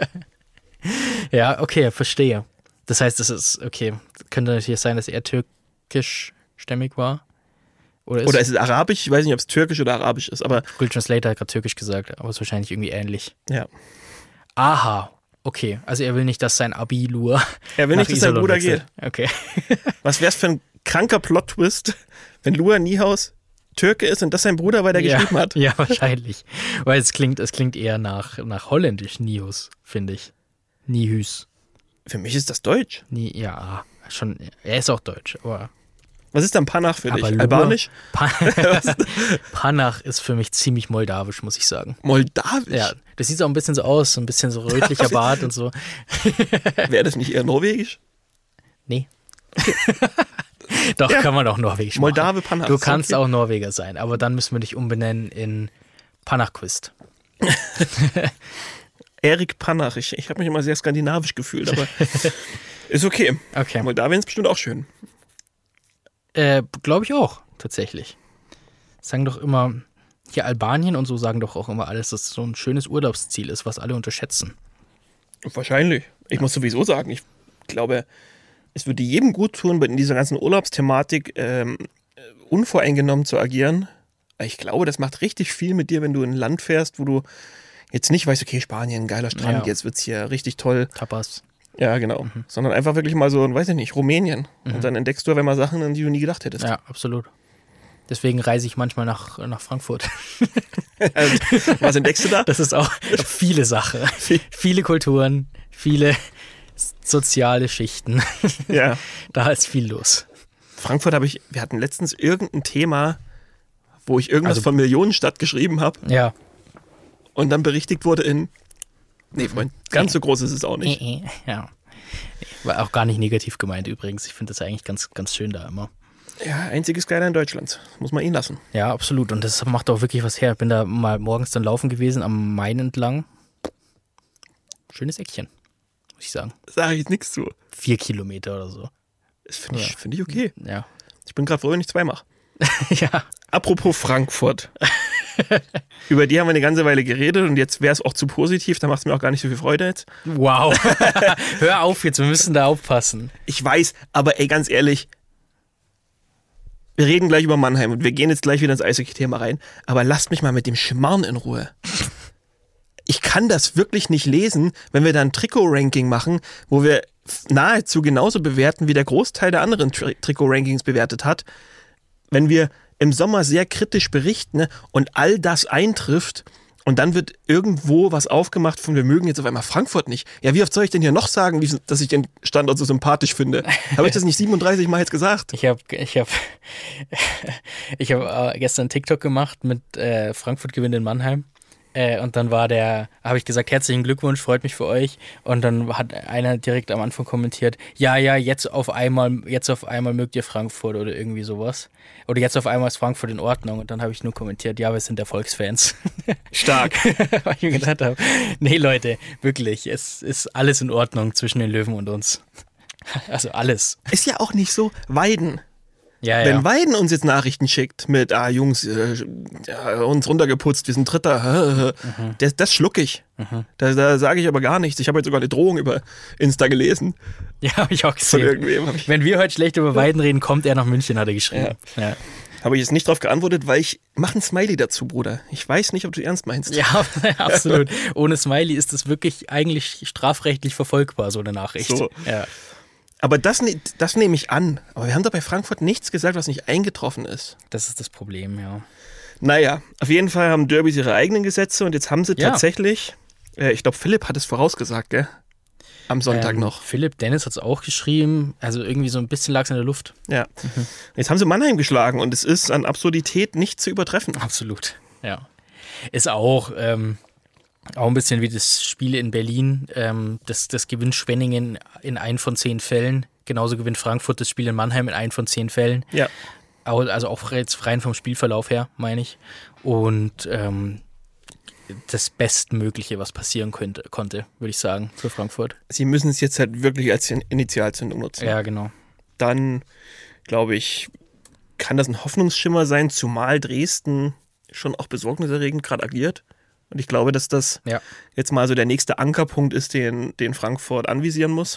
Ja, okay, verstehe. Das heißt, das ist, okay, könnte natürlich sein, dass er türkischstämmig war. Oder Oder ist es arabisch? Ich weiß nicht, ob es türkisch oder arabisch ist, aber Google Translator hat gerade türkisch gesagt, aber es ist wahrscheinlich irgendwie ähnlich. ja. Aha, okay. Also er will nicht, dass sein Abi-Lur Er will nach nicht, dass sein Iserlohn Bruder wechselt. Okay. Was wär's für ein kranker Plot-Twist, wenn Lua Niehaus Türke ist und das sein Bruder weiter geschrieben hat? Ja, wahrscheinlich. Weil es klingt eher nach holländisch, Nihus, finde ich. Nihus. Für mich ist das Deutsch. Ja, schon, er ist auch deutsch, aber Was ist dann Panach für dich? Lua- Albanisch? Panach ist für mich ziemlich moldawisch, muss ich sagen. Moldawisch? Ja, das sieht auch ein bisschen so aus, so ein bisschen so rötlicher Bart und so. Wäre das nicht eher norwegisch? Nee. Doch, Ja. kann man auch norwegisch machen. Moldave Panach. Du ist kannst okay. auch Norweger sein, aber dann müssen wir dich umbenennen in Panachquist. Erik Panach. Ich habe mich immer sehr skandinavisch gefühlt, aber ist okay. Okay. Moldawien ist bestimmt auch schön. Glaube ich auch, tatsächlich. Sagen doch immer, hier Albanien und so sagen doch auch immer alles, dass es so ein schönes Urlaubsziel ist, was alle unterschätzen. Wahrscheinlich. Ich muss sowieso sagen, ich glaube, es würde jedem gut tun, in dieser ganzen Urlaubsthematik unvoreingenommen zu agieren. Ich glaube, das macht richtig viel mit dir, wenn du in ein Land fährst, wo du jetzt nicht weißt, okay, Spanien, geiler Strand, Ja. jetzt wird's hier richtig toll. Tapas. Ja, genau. Sondern einfach wirklich mal so, weiß ich nicht, Rumänien. Und dann entdeckst du auf einmal Sachen, an die du nie gedacht hättest. Ja, absolut. Deswegen reise ich manchmal nach Frankfurt. Was entdeckst du da? Das ist auch viele Sachen. Viele Kulturen, viele soziale Schichten. Ja. Da ist viel los. Frankfurt wir hatten letztens irgendein Thema, wo ich irgendwas Also- von Millionenstadt geschrieben habe Ja. und dann berichtigt wurde nee, Freund, ganz so groß ist es auch nicht. Ja. War auch gar nicht negativ gemeint übrigens. Ich finde das eigentlich ganz, ganz schön da immer. Ja, einziges Geiler in Deutschland. Muss man ihn lassen. Ja, absolut. Und das macht auch wirklich was her. Ich bin da mal morgens dann laufen gewesen, am Main entlang. Schönes Eckchen, muss ich sagen. Sage ich jetzt nichts zu. 4 Kilometer oder so. Das finde ich okay. Ja. Ich bin gerade froh, wenn ich 2 mache. Ja. Apropos Frankfurt. Über die haben wir eine ganze Weile geredet und jetzt wäre es auch zu positiv, da macht es mir auch gar nicht so viel Freude jetzt. Wow. Hör auf jetzt, wir müssen da aufpassen. Ich weiß, aber ey, ganz ehrlich, wir reden gleich über Mannheim und wir gehen jetzt gleich wieder ins Eishockey-Thema rein, aber lasst mich mal mit dem Schmarrn in Ruhe. Ich kann das wirklich nicht lesen, wenn wir da ein Trikot-Ranking machen, wo wir nahezu genauso bewerten, wie der Großteil der anderen Trikot-Rankings bewertet hat. Wenn wir im Sommer sehr kritisch berichten und all das eintrifft und dann wird irgendwo was aufgemacht von wir mögen jetzt auf einmal Frankfurt nicht. Ja, wie oft soll ich denn hier noch sagen, dass ich den Standort so sympathisch finde? Habe ich das nicht 37 Mal jetzt gesagt? Ich hab gestern TikTok gemacht mit Frankfurt gewinnt in Mannheim. Und dann habe ich gesagt, herzlichen Glückwunsch, freut mich für euch. Und dann hat einer direkt am Anfang kommentiert, ja, jetzt auf einmal mögt ihr Frankfurt oder irgendwie sowas. Oder jetzt auf einmal ist Frankfurt in Ordnung. Und dann habe ich nur kommentiert, ja, wir sind Erfolgsfans. Stark. Weil ich mir gedacht habe, nee Leute, wirklich, es ist alles in Ordnung zwischen den Löwen und uns. Also alles. Ist ja auch nicht so. Weiden. Ja. Wenn Weiden uns jetzt Nachrichten schickt mit, Jungs, uns runtergeputzt, wir sind Dritter, das schluck ich. Da sage ich aber gar nichts. Ich habe jetzt sogar eine Drohung über Insta gelesen. Ja, habe ich auch Von gesehen. irgendwem. Wenn wir heute schlecht über Weiden reden, kommt er nach München, hat er geschrieben. Ja. Habe ich jetzt nicht drauf geantwortet, weil ich mache ein Smiley dazu, Bruder. Ich weiß nicht, ob du ernst meinst. Ja, absolut. Ohne Smiley ist das wirklich eigentlich strafrechtlich verfolgbar, so eine Nachricht. So. Ja. Aber das nehme ich an. Aber wir haben doch bei Frankfurt nichts gesagt, was nicht eingetroffen ist. Das ist das Problem, ja. Naja, auf jeden Fall haben Derbys ihre eigenen Gesetze und jetzt haben sie tatsächlich, ich glaube, Philipp hat es vorausgesagt, gell? Am Sonntag noch. Philipp Dennis hat es auch geschrieben, also irgendwie so ein bisschen lag es in der Luft. Ja. Jetzt haben sie Mannheim geschlagen und es ist an Absurdität nicht zu übertreffen. Absolut, ja. Ist auch ein bisschen wie das Spiel in Berlin. Das gewinnt Schwenningen in 1 von 10 Fällen. Genauso gewinnt Frankfurt das Spiel in Mannheim in 1 von 10 Fällen. Ja. Also auch jetzt rein vom Spielverlauf her, meine ich. Und das Bestmögliche, was passieren konnte, würde ich sagen, für Frankfurt. Sie müssen es jetzt halt wirklich als Initialzündung nutzen. Ja, genau. Dann, glaube ich, kann das ein Hoffnungsschimmer sein, zumal Dresden schon auch besorgniserregend gerade agiert. Und ich glaube, dass das jetzt mal so der nächste Ankerpunkt ist, den Frankfurt anvisieren muss.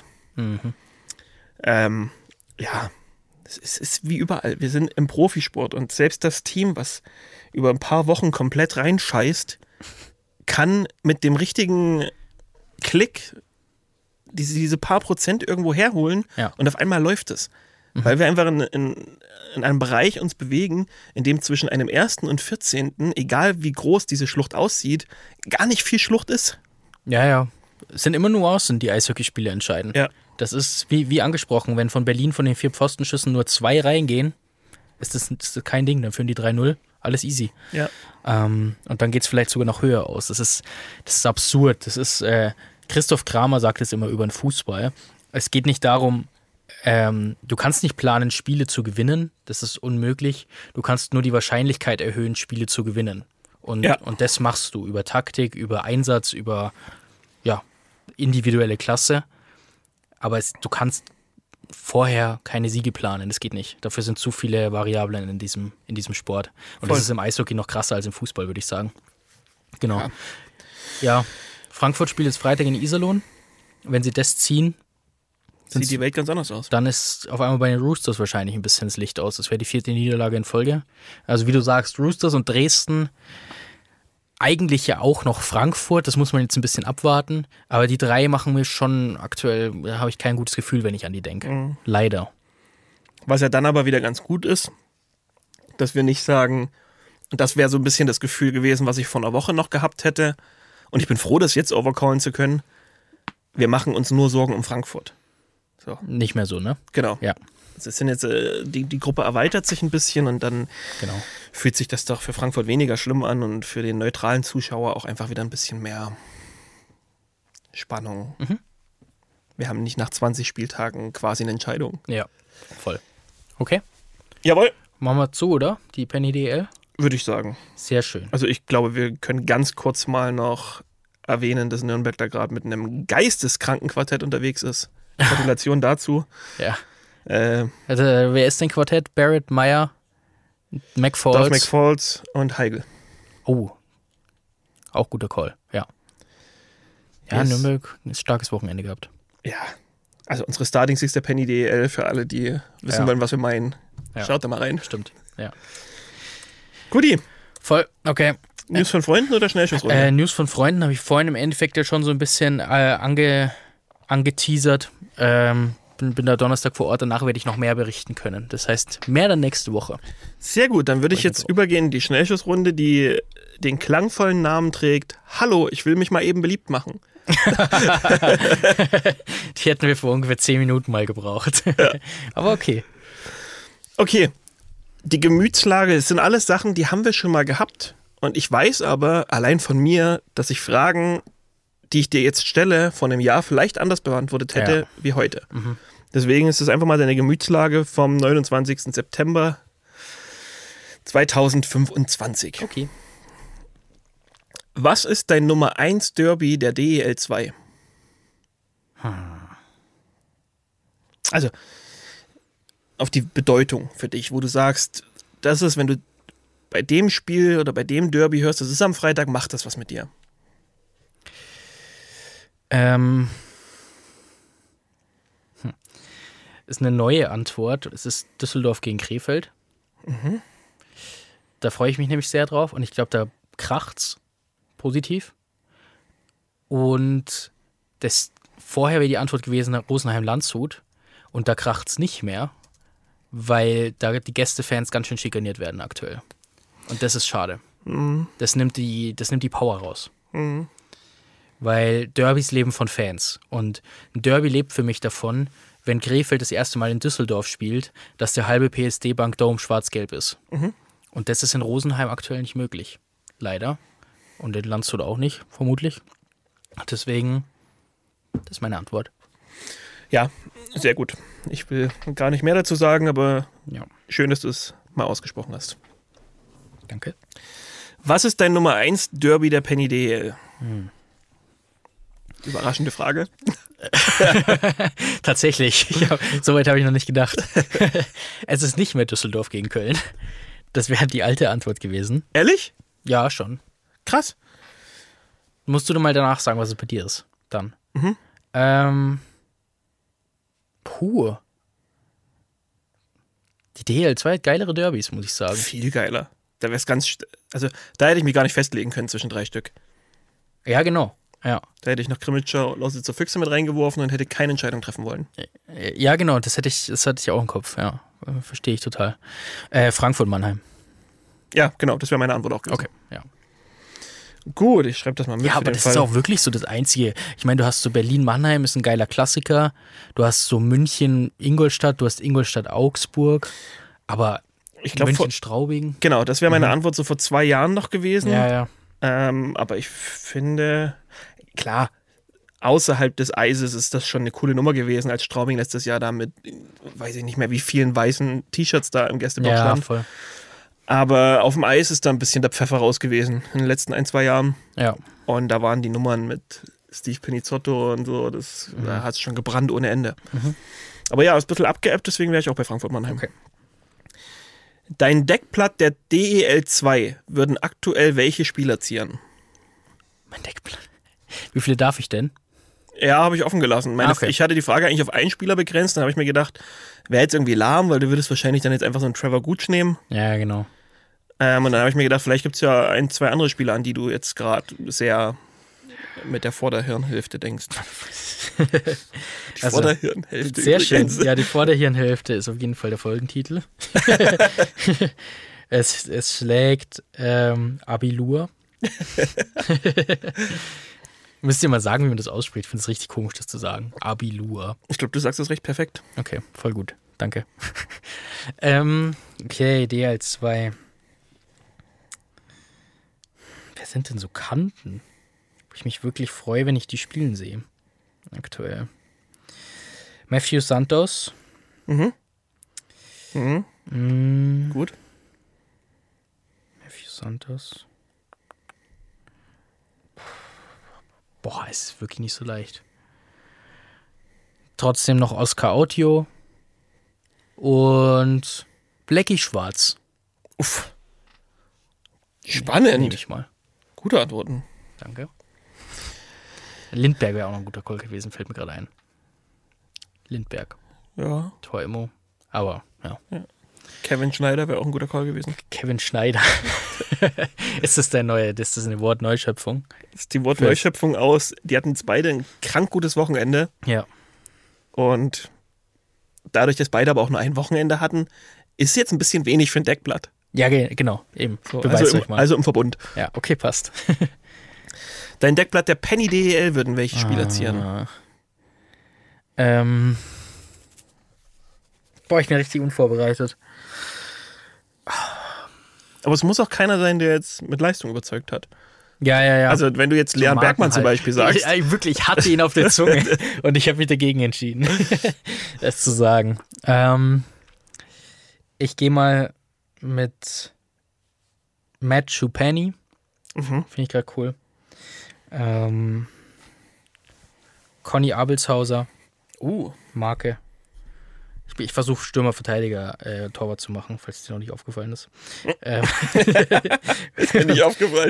Es ist wie überall. Wir sind im Profisport und selbst das Team, was über ein paar Wochen komplett reinscheißt, kann mit dem richtigen Klick diese paar Prozent irgendwo herholen und auf einmal läuft es. Weil wir einfach in einem Bereich uns bewegen, in dem zwischen einem 1. und 14., egal wie groß diese Schlucht aussieht, gar nicht viel Schlucht ist. Ja. Es sind immer Nuancen, die Eishockeyspiele entscheiden. Ja. Das ist, wie angesprochen, wenn von Berlin von den 4 Pfostenschüssen nur 2 reingehen, ist das kein Ding, dann führen die 3-0, alles easy. Ja. Und dann geht es vielleicht sogar noch höher aus. Das ist absurd. Das ist, Christoph Kramer sagt es immer über den Fußball. Es geht nicht darum, du kannst nicht planen, Spiele zu gewinnen. Das ist unmöglich. Du kannst nur die Wahrscheinlichkeit erhöhen, Spiele zu gewinnen. Und das machst du über Taktik, über Einsatz, über individuelle Klasse. Aber du kannst vorher keine Siege planen. Das geht nicht. Dafür sind zu viele Variablen in diesem Sport. Und das ist im Eishockey noch krasser als im Fußball, würde ich sagen. Genau. Ja, Frankfurt spielt jetzt Freitag in Iserlohn. Wenn sie das ziehen, sieht die Welt ganz anders aus. Dann ist auf einmal bei den Roosters wahrscheinlich ein bisschen das Licht aus. Das wäre die 4. Niederlage in Folge. Also wie du sagst, Roosters und Dresden, eigentlich ja auch noch Frankfurt, das muss man jetzt ein bisschen abwarten. Aber die 3 machen mir schon aktuell, da habe ich kein gutes Gefühl, wenn ich an die denke. Leider. Was ja dann aber wieder ganz gut ist, dass wir nicht sagen, und das wäre so ein bisschen das Gefühl gewesen, was ich vor einer Woche noch gehabt hätte. Und ich bin froh, das jetzt overcallen zu können. Wir machen uns nur Sorgen um Frankfurt. So. Nicht mehr so, ne? Genau. Ja. Es sind jetzt, die Gruppe erweitert sich ein bisschen und dann fühlt sich das doch für Frankfurt weniger schlimm an und für den neutralen Zuschauer auch einfach wieder ein bisschen mehr Spannung. Wir haben nicht nach 20 Spieltagen quasi eine Entscheidung. Ja, voll. Okay. Jawohl. Machen wir zu, oder? Die Penny DL? Würde ich sagen. Sehr schön. Also ich glaube, wir können ganz kurz mal noch erwähnen, dass Nürnberg da gerade mit einem geisteskranken Quartett unterwegs ist. Gratulation dazu. Ja. Also, wer ist denn Quartett? Barrett, Meyer, McFalls. Dorf McFalls und Heigl. Oh. Auch guter Call, ja. Ja, yes. Nürnberg ein starkes Wochenende gehabt. Ja. Also unsere Starting Six der Penny DEL für alle, die wissen wollen, was wir meinen. Ja. Schaut da mal rein. Stimmt, ja. Guti. Voll, okay. News von Freunden oder Schnellschussrunde? News von Freunden habe ich vorhin im Endeffekt ja schon so ein bisschen angeteasert. Bin da Donnerstag vor Ort, danach werde ich noch mehr berichten können. Das heißt, mehr dann nächste Woche. Sehr gut, dann würde ich jetzt übergehen in die Schnellschussrunde, die den klangvollen Namen trägt: Hallo, ich will mich mal eben beliebt machen. Die hätten wir vor ungefähr 10 Minuten mal gebraucht. Ja. Aber okay. Okay, die Gemütslage, es sind alles Sachen, die haben wir schon mal gehabt. Und ich weiß aber allein von mir, dass ich Fragen, die ich dir jetzt stelle, vor einem Jahr vielleicht anders beantwortet hätte wie heute. Deswegen ist es einfach mal deine Gemütslage vom 29. September 2025. Okay. Was ist dein Nummer 1 Derby der DEL 2? Also, auf die Bedeutung für dich, wo du sagst, das ist, wenn du bei dem Spiel oder bei dem Derby hörst, das ist am Freitag, macht das was mit dir? Ist eine neue Antwort. Es ist Düsseldorf gegen Krefeld. Da freue ich mich nämlich sehr drauf und ich glaube, da kracht's positiv. Und vorher wäre die Antwort gewesen Rosenheim-Landshut und da kracht's nicht mehr, weil da die Gästefans ganz schön schikaniert werden aktuell. Und das ist schade. Das nimmt die Power raus. Weil Derbys leben von Fans. Und ein Derby lebt für mich davon, wenn Krefeld das erste Mal in Düsseldorf spielt, dass der halbe PSD-Bank Dome schwarz-gelb ist. Und das ist in Rosenheim aktuell nicht möglich. Leider. Und in Landshut auch nicht, vermutlich. Deswegen, das ist meine Antwort. Ja, sehr gut. Ich will gar nicht mehr dazu sagen, aber Ja. schön, dass du es mal ausgesprochen hast. Danke. Was ist dein Nummer 1 Derby der Penny DEL? Überraschende Frage. Tatsächlich. Soweit habe ich noch nicht gedacht. Es ist nicht mehr Düsseldorf gegen Köln. Das wäre die alte Antwort gewesen. Ehrlich? Ja, schon. Krass. Musst du doch mal danach sagen, was es bei dir ist. Dann. Puh. Die DL2 hat geilere Derbys, muss ich sagen. Viel geiler. Da wär's also da hätte ich mich gar nicht festlegen können zwischen 3 Stück. Ja, genau. Ja. Da hätte ich noch Krimitschau und Lausitzer Füchse mit reingeworfen und hätte keine Entscheidung treffen wollen. Ja, genau, das hatte ich auch im Kopf, ja. Verstehe ich total. Frankfurt-Mannheim. Ja, genau, das wäre meine Antwort auch gewesen. Okay, ja. Gut, ich schreibe das mal mit. Ja, für aber den das Fall. ist auch wirklich so das Einzige. Ich meine, du hast so Berlin-Mannheim, ist ein geiler Klassiker. Du hast so München-Ingolstadt, du hast Ingolstadt-Augsburg. Aber Ich glaube, München-Straubing. genau, das wäre meine Antwort so vor 2 Jahren noch gewesen. Ja. Aber ich finde, klar, außerhalb des Eises ist das schon eine coole Nummer gewesen, als Straubing letztes Jahr da mit, weiß ich nicht mehr, wie vielen weißen T-Shirts da im Gästeblock Ja, stand. voll. Aber auf dem Eis ist da ein bisschen der Pfeffer raus gewesen in den letzten 1-2 Jahren. Ja. Und da waren die Nummern mit Steve Pinizzotto und so, da hat es schon gebrannt ohne Ende. Aber ja, ist ein bisschen abgeebbt, deswegen wäre ich auch bei Frankfurt-Mannheim. Okay. Dein Deckblatt der DEL 2 würden aktuell welche Spieler zieren? Mein Deckblatt. Wie viele darf ich denn? Ja, habe ich offen gelassen. Okay. Ich hatte die Frage eigentlich auf einen Spieler begrenzt, dann habe ich mir gedacht, wäre jetzt irgendwie lahm, weil du würdest wahrscheinlich dann jetzt einfach so einen Trevor Gooch nehmen. Ja, genau. Und dann habe ich mir gedacht, vielleicht gibt es ja 1-2 andere Spieler, an die du jetzt gerade sehr mit der Vorderhirnhälfte denkst. Die Also, Vorderhirnhälfte. Sehr schön. übrigens. Ja, die Vorderhirnhälfte ist auf jeden Fall der Folgentitel. es schlägt Abilur. Müsst ihr mal sagen, wie man das ausspricht. Ich finde es richtig komisch, das zu sagen. Abilur. Ich glaube, du sagst das recht perfekt. Okay, voll gut. Danke. Okay, DL2. Wer sind denn so Kanten? Wo ich mich wirklich freue, wenn ich die spielen sehe. Aktuell. Matthew Santos. Gut. Matthew Santos. Boah, es ist wirklich nicht so leicht. Trotzdem noch Oscar Autio. Und Blackie Schwarz. Uff. Nehme Spannend. ich mal. Gute Antworten. Danke. Lindberg wäre auch noch ein guter Call gewesen, fällt mir gerade ein. Lindberg. Ja. Tor-Immo. Aber, ja. Kevin Schneider wäre auch ein guter Call gewesen. Kevin Schneider. Ist das das ist eine Wortneuschöpfung? Das ist die Wortneuschöpfung aus. Die hatten jetzt beide ein krank gutes Wochenende. Ja. Und dadurch, dass beide aber auch nur ein Wochenende hatten, ist jetzt ein bisschen wenig für ein Deckblatt. Ja, genau. Eben. So, Beweist euch mal. also im Verbund. Ja, okay, passt. Dein Deckblatt der Penny DEL würden welche Spieler zieren? Boah, ich bin richtig unvorbereitet. Aber es muss auch keiner sein, der jetzt mit Leistung überzeugt hat. Ja. Also wenn du jetzt Leon Bergmann zum Beispiel sagst. Ich hatte ihn auf der Zunge und ich habe mich dagegen entschieden, das zu sagen. Ich gehe mal mit Matt Schupani. Finde ich gerade cool. Conny Abelshauser. Marke. Ich versuche Stürmer-Verteidiger Torwart zu machen, falls es dir noch nicht aufgefallen ist. Ist mir nicht aufgefallen.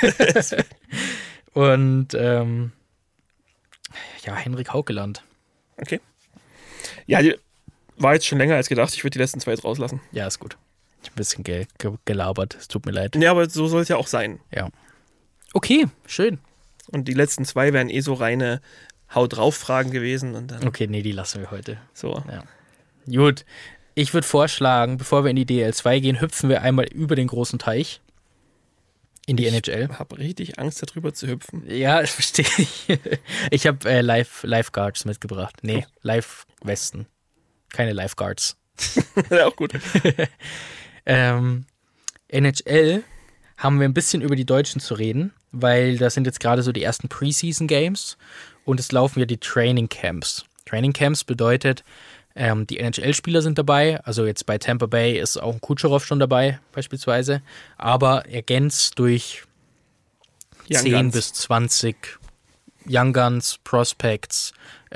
Und Henrik Haukeland. Okay. Ja, die war jetzt schon länger als gedacht. Ich würde die letzten 2 jetzt rauslassen. Ja, ist gut. Ich habe ein bisschen gelabert. Es tut mir leid. Ja, aber so soll es ja auch sein. Ja. Okay, schön. Und die letzten 2 wären so reine Haut-drauf-Fragen gewesen. Und dann Okay, nee, die lassen wir heute. so. Ja. Gut. Ich würde vorschlagen, bevor wir in die DL2 gehen, hüpfen wir einmal über den großen Teich in die NHL. Ich habe richtig Angst, darüber zu hüpfen. Ja, das verstehe ich. Ich habe Lifeguards mitgebracht. Nee, Live-Westen. Keine Lifeguards. Ja, auch gut. NHL haben wir ein bisschen über die Deutschen zu reden, weil das sind jetzt gerade so die ersten Preseason-Games und es laufen ja die Training Camps. Training Camps bedeutet, die NHL-Spieler sind dabei, also jetzt bei Tampa Bay ist auch ein Kucherov schon dabei beispielsweise, aber ergänzt durch Young 10 Guns. bis 20 Young Guns, Prospects,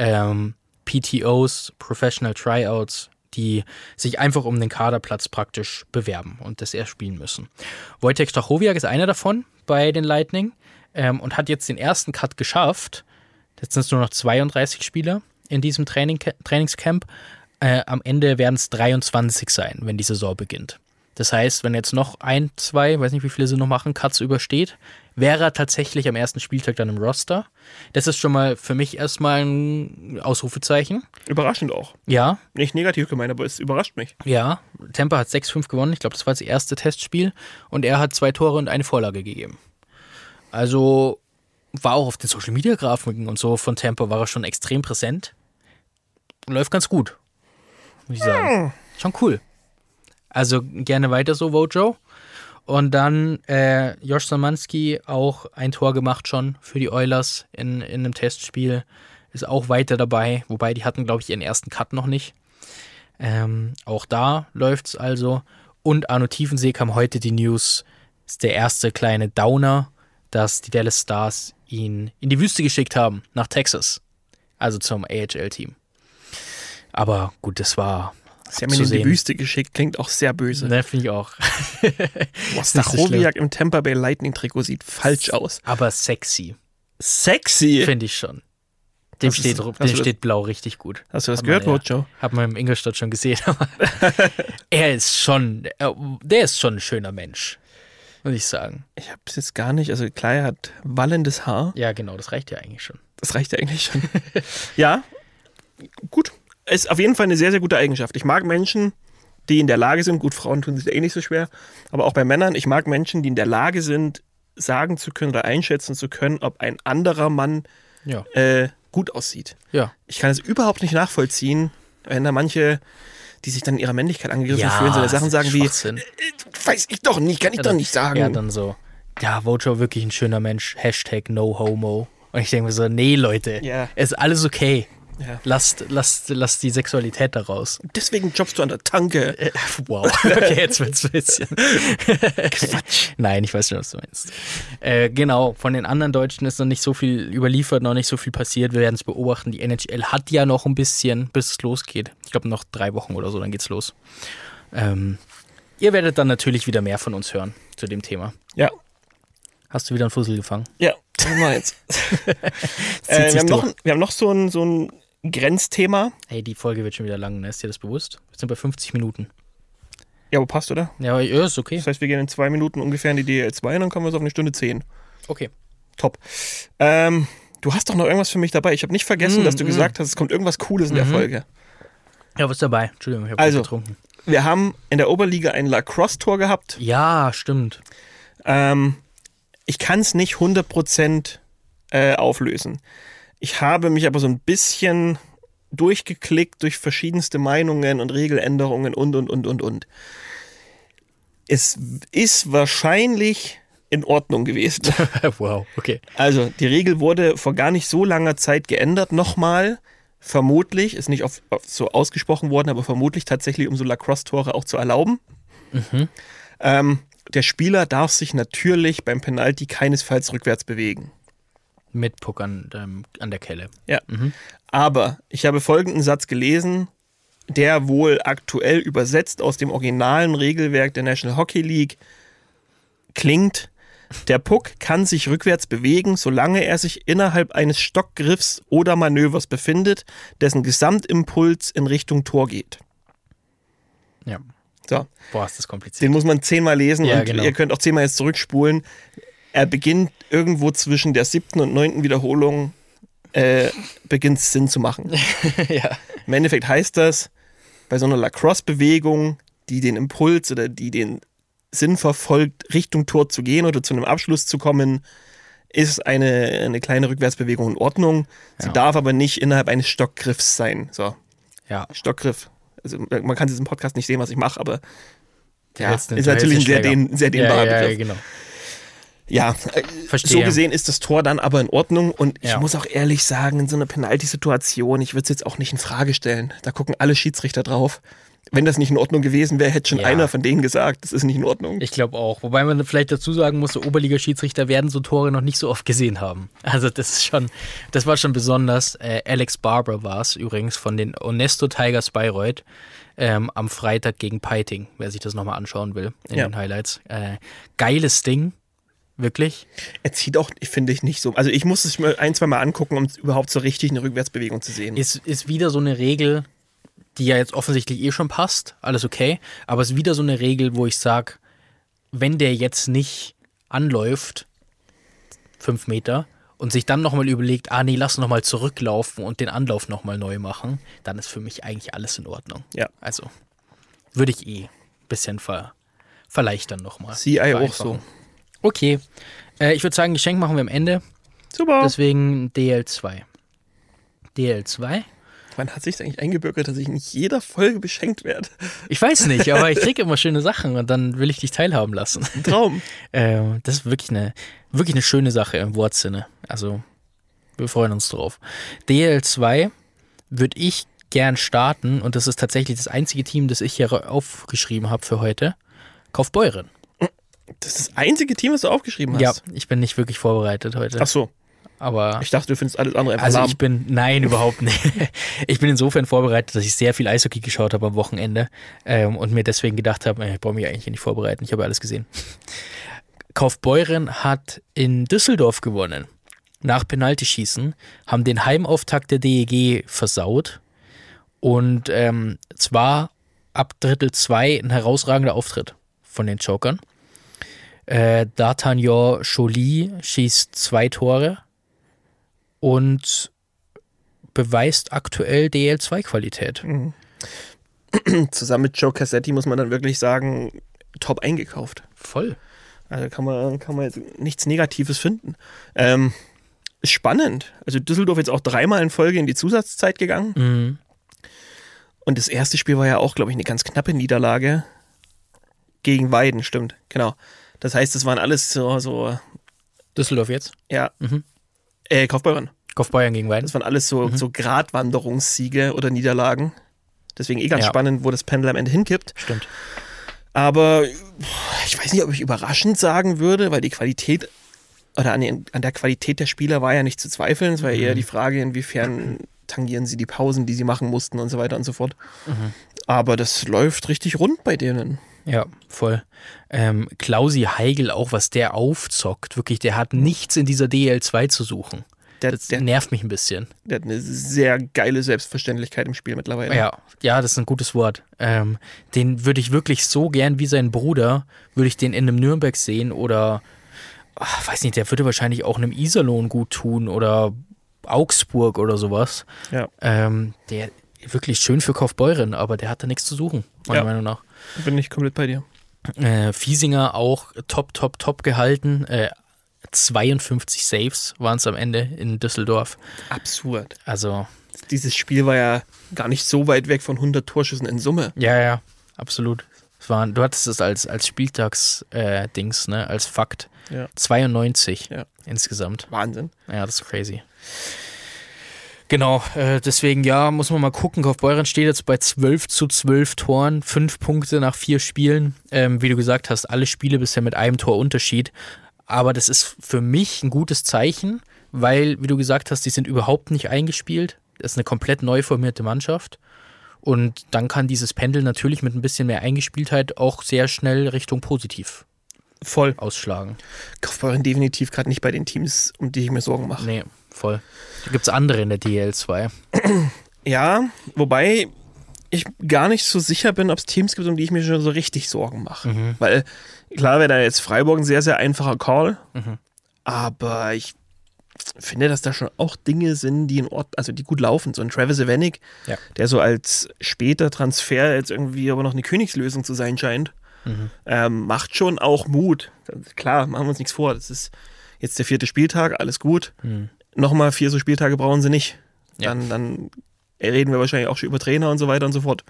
PTOs, Professional Tryouts, die sich einfach um den Kaderplatz praktisch bewerben und das erst spielen müssen. Wojtek Stachowiak ist einer davon bei den Lightning und hat jetzt den ersten Cut geschafft. Jetzt sind es nur noch 32 Spieler in diesem Trainingscamp. Am Ende werden es 23 sein, wenn die Saison beginnt. Das heißt, wenn jetzt noch 1, 2, weiß nicht, wie viele sie noch machen, Cuts übersteht, wäre er tatsächlich am ersten Spieltag dann im Roster. Das ist schon mal für mich erstmal ein Ausrufezeichen. Überraschend auch. Ja, Nicht negativ gemeint, aber es überrascht mich. ja. Tampa hat 6-5 gewonnen. Ich glaube, das war das erste Testspiel. Und er hat 2 Tore und eine Vorlage gegeben. Also war auch auf den Social-Media-Grafiken und so von Tampa war er schon extrem präsent. Läuft ganz gut, muss ich sagen. Schon cool. Also gerne weiter so, Wojo. Und dann Josh Szymanski, auch ein Tor gemacht schon für die Oilers in einem Testspiel. Ist auch weiter dabei, wobei die hatten, glaube ich, ihren ersten Cut noch nicht. Auch da läuft's also. Und Arno Tiefensee kam heute die News, ist der erste kleine Downer, dass die Dallas Stars ihn in die Wüste geschickt haben, nach Texas. Also zum AHL-Team. Aber gut, das war Sie haben ihn in die Wüste geschickt, klingt auch sehr böse. Ne, finde ich auch. Stachowiak im Tampa Bay Lightning-Trikot sieht falsch aus. Aber sexy, Dem finde ich schon. Dem steht blau richtig gut. Hast du das gehört, Wojo? Hat man im Ingolstadt schon gesehen. Aber der ist schon ein schöner Mensch, muss ich sagen. Ich habe es jetzt gar nicht, also klar, er hat wallendes Haar. Ja, genau, das reicht ja eigentlich schon. Das reicht ja eigentlich schon. Ja, gut. Ist auf jeden Fall eine sehr, sehr gute Eigenschaft. Ich mag Menschen, die in der Lage sind, gut, Frauen tun sich da eh nicht so schwer, aber auch bei Männern, ich mag Menschen, die in der Lage sind, sagen zu können oder einschätzen zu können, ob ein anderer Mann Ja. gut aussieht. Ja. Ich kann es überhaupt nicht nachvollziehen, wenn da manche, die sich dann in ihrer Männlichkeit angegriffen fühlen, so Sachen sagen wie, weiß ich doch nicht, kann ich doch nicht sagen. Ja, dann so, ja, Wojo wirklich ein schöner Mensch, Hashtag no homo. Und ich denke mir so, nee, Leute, Ja. ist alles okay. Ja. Lasst die Sexualität da raus. Deswegen jobbst du an der Tanke. Wow, okay, jetzt wird's ein bisschen. Quatsch. Nein, ich weiß schon, was du meinst. Genau, von den anderen Deutschen ist noch nicht so viel überliefert, noch nicht so viel passiert. Wir werden es beobachten. Die NHL hat ja noch ein bisschen, bis es losgeht. Ich glaube noch 3 Wochen oder so, dann geht's los. Ihr werdet dann natürlich wieder mehr von uns hören zu dem Thema. Ja. Hast du wieder einen Fussel gefangen? Ja, was machen wir jetzt? Wir haben noch so ein Grenzthema. Hey, die Folge wird schon wieder lang, ne? Ist dir das bewusst? Wir sind bei 50 Minuten. Ja, aber passt, oder? Ja, ist okay. Das heißt, wir gehen in 2 Minuten ungefähr in die DL2 und dann kommen wir so auf 1:10. Okay. Top. Du hast doch noch irgendwas für mich dabei. Ich habe nicht vergessen, dass du gesagt hast, es kommt irgendwas Cooles in der Folge. Ja, was ist dabei? Entschuldigung, ich habe Also, getrunken. Wir haben in der Oberliga ein Lacrosse-Tor gehabt. Ja, stimmt. Ich kann es nicht 100% auflösen. Ich habe mich aber so ein bisschen durchgeklickt durch verschiedenste Meinungen und Regeländerungen und. Es ist wahrscheinlich in Ordnung gewesen. Wow, okay. Also, die Regel wurde vor gar nicht so langer Zeit geändert. Nochmal, vermutlich, ist nicht so ausgesprochen worden, aber vermutlich tatsächlich, um so Lacrosse-Tore auch zu erlauben. Der Spieler darf sich natürlich beim Penalty keinesfalls rückwärts bewegen. Mit Puck an der Kelle. Ja. Aber ich habe folgenden Satz gelesen, der wohl aktuell übersetzt aus dem originalen Regelwerk der National Hockey League klingt: Der Puck kann sich rückwärts bewegen, solange er sich innerhalb eines Stockgriffs oder Manövers befindet, dessen Gesamtimpuls in Richtung Tor geht. Ja. So. Boah, ist das kompliziert. Den muss man 10-mal lesen Ja, und genau. ihr könnt auch 10-mal jetzt zurückspulen. Er beginnt irgendwo zwischen der 7. und 9. Wiederholung, beginnt es Sinn zu machen. Ja. Im Endeffekt heißt das, bei so einer Lacrosse-Bewegung, die den Impuls oder die den Sinn verfolgt, Richtung Tor zu gehen oder zu einem Abschluss zu kommen, ist eine kleine Rückwärtsbewegung in Ordnung. Sie Ja. darf aber nicht innerhalb eines Stockgriffs sein. So, Ja. Stockgriff. Also man kann es im Podcast nicht sehen, was ich mache, aber Der hältst ist natürlich ein sehr dehnbarer ja, Begriff. genau. Ja, Verstehe. so gesehen ist das Tor dann aber in Ordnung und ich Ja. muss auch ehrlich sagen, in so einer Penalty-Situation, ich würde es jetzt auch nicht in Frage stellen. Da gucken alle Schiedsrichter drauf. Wenn das nicht in Ordnung gewesen wäre, hätte schon Ja. einer von denen gesagt, das ist nicht in Ordnung. Ich glaube auch. Wobei man vielleicht dazu sagen muss, so Oberliga-Schiedsrichter werden so Tore noch nicht so oft gesehen haben. Also das war schon besonders. Alex Barber war es übrigens von den Onesto Tigers Bayreuth am Freitag gegen Peiting, wer sich das nochmal anschauen will in Ja. den Highlights. Geiles Ding, wirklich. Er zieht auch, finde ich, nicht so. Also ich muss es mir 1-2 Mal angucken, um überhaupt so richtig eine Rückwärtsbewegung zu sehen. Ist wieder so eine Regel, die ja jetzt offensichtlich schon passt, alles okay, aber es ist wieder so eine Regel, wo ich sage, wenn der jetzt nicht anläuft, 5 Meter, und sich dann nochmal überlegt, nee, lass nochmal zurücklaufen und den Anlauf nochmal neu machen, dann ist für mich eigentlich alles in Ordnung. Ja. Also, würde ich ein bisschen verleichtern nochmal. CI auch so. Okay, ich würde sagen, Geschenk machen wir am Ende, Super. deswegen DL2. DL2? Wann hat sich eigentlich eingebürgert, dass ich in jeder Folge beschenkt werde? Ich weiß nicht, aber ich kriege immer schöne Sachen und dann will ich dich teilhaben lassen. Ein Traum. Das ist wirklich eine schöne Sache im Wortsinne. Also, wir freuen uns drauf. DL2 würde ich gern starten und das ist tatsächlich das einzige Team, das ich hier aufgeschrieben habe für heute. Kaufbeuren. Das ist das einzige Team, was du aufgeschrieben hast? Ja, ich bin nicht wirklich vorbereitet heute. Ach so. Aber Ich dachte, du findest alles andere einfach also lahm. nein, überhaupt nicht. Ich bin insofern vorbereitet, dass ich sehr viel Eishockey geschaut habe am Wochenende und mir deswegen gedacht habe, ich brauche mich eigentlich nicht vorbereiten, ich habe alles gesehen. Kaufbeuren hat in Düsseldorf gewonnen. Nach Penaltyschießen, haben den Heimauftakt der DEG versaut und zwar ab Drittel 2 ein herausragender Auftritt von den Jokern. D'Artagnan Joly schießt 2 Tore und beweist aktuell DL2-Qualität. Zusammen mit Joe Cassetti muss man dann wirklich sagen, top eingekauft. Voll. Also kann man jetzt nichts Negatives finden. Ist spannend. Also Düsseldorf jetzt auch 3-mal in Folge in die Zusatzzeit gegangen. Mhm. Und das erste Spiel war ja auch, glaube ich, eine ganz knappe Niederlage gegen Weiden, stimmt. Genau. Das heißt, es waren alles so Düsseldorf jetzt? ja, Kaufbeuren. Kaufbeuren gegen Weiden. Das waren alles so Gratwanderungssiege oder Niederlagen. Deswegen ganz spannend, wo das Pendel am Ende hinkippt. Stimmt. Aber ich weiß nicht, ob ich überraschend sagen würde, weil die Qualität oder an der Qualität der Spieler war ja nicht zu zweifeln. Es war eher die Frage, inwiefern tangieren sie die Pausen, die sie machen mussten und so weiter und so fort. Aber das läuft richtig rund bei denen. Ja, voll. Klausi Heigl auch, was der aufzockt. Wirklich, der hat nichts in dieser DL2 zu suchen. Das nervt mich ein bisschen. Der hat eine sehr geile Selbstverständlichkeit im Spiel mittlerweile. Ja, das ist ein gutes Wort. Den würde ich wirklich so gern wie sein Bruder, würde ich den in einem Nürnberg sehen oder, weiß nicht, der würde wahrscheinlich auch einem Iserlohn gut tun oder Augsburg oder sowas. Ja. Der wirklich schön für Kaufbeuren, aber der hat da nichts zu suchen, meiner Meinung nach. Bin ich komplett bei dir. Fiesinger auch top gehalten. 52 Saves waren es am Ende in Düsseldorf. Absurd. Also Dieses Spiel war ja gar nicht so weit weg von 100 Torschüssen in Summe. ja, absolut. Du hattest es als Spieltags-Dings, ne, als Fakt. Ja. 92 Ja. insgesamt. Wahnsinn. Ja, das ist crazy. Genau, deswegen, ja, muss man mal gucken. Kaufbeuren steht jetzt bei 12-12 Toren, 5 Punkte nach 4 Spielen. Wie du gesagt hast, alle Spiele bisher mit einem Torunterschied. Aber das ist für mich ein gutes Zeichen, weil, wie du gesagt hast, die sind überhaupt nicht eingespielt. Das ist eine komplett neu formierte Mannschaft. Und dann kann dieses Pendel natürlich mit ein bisschen mehr Eingespieltheit auch sehr schnell Richtung positiv Voll. ausschlagen. Kaufbeuren definitiv gerade nicht bei den Teams, um die ich mir Sorgen mache. Nee, voll. Da gibt es andere in der DL2. Ja, wobei ich gar nicht so sicher bin, ob es Teams gibt, um die ich mir schon so richtig Sorgen mache. Weil klar wäre da jetzt Freiburg ein sehr, sehr einfacher Call. Aber ich finde, dass da schon auch Dinge sind, die die gut laufen. So ein Travis Evenik, Ja. der so als später Transfer jetzt irgendwie aber noch eine Königslösung zu sein scheint, macht schon auch Mut. Klar, machen wir uns nichts vor. Das ist jetzt der 4. Spieltag, alles gut. Nochmal 4 so Spieltage brauchen sie nicht. Ja. Dann reden wir wahrscheinlich auch schon über Trainer und so weiter und so fort.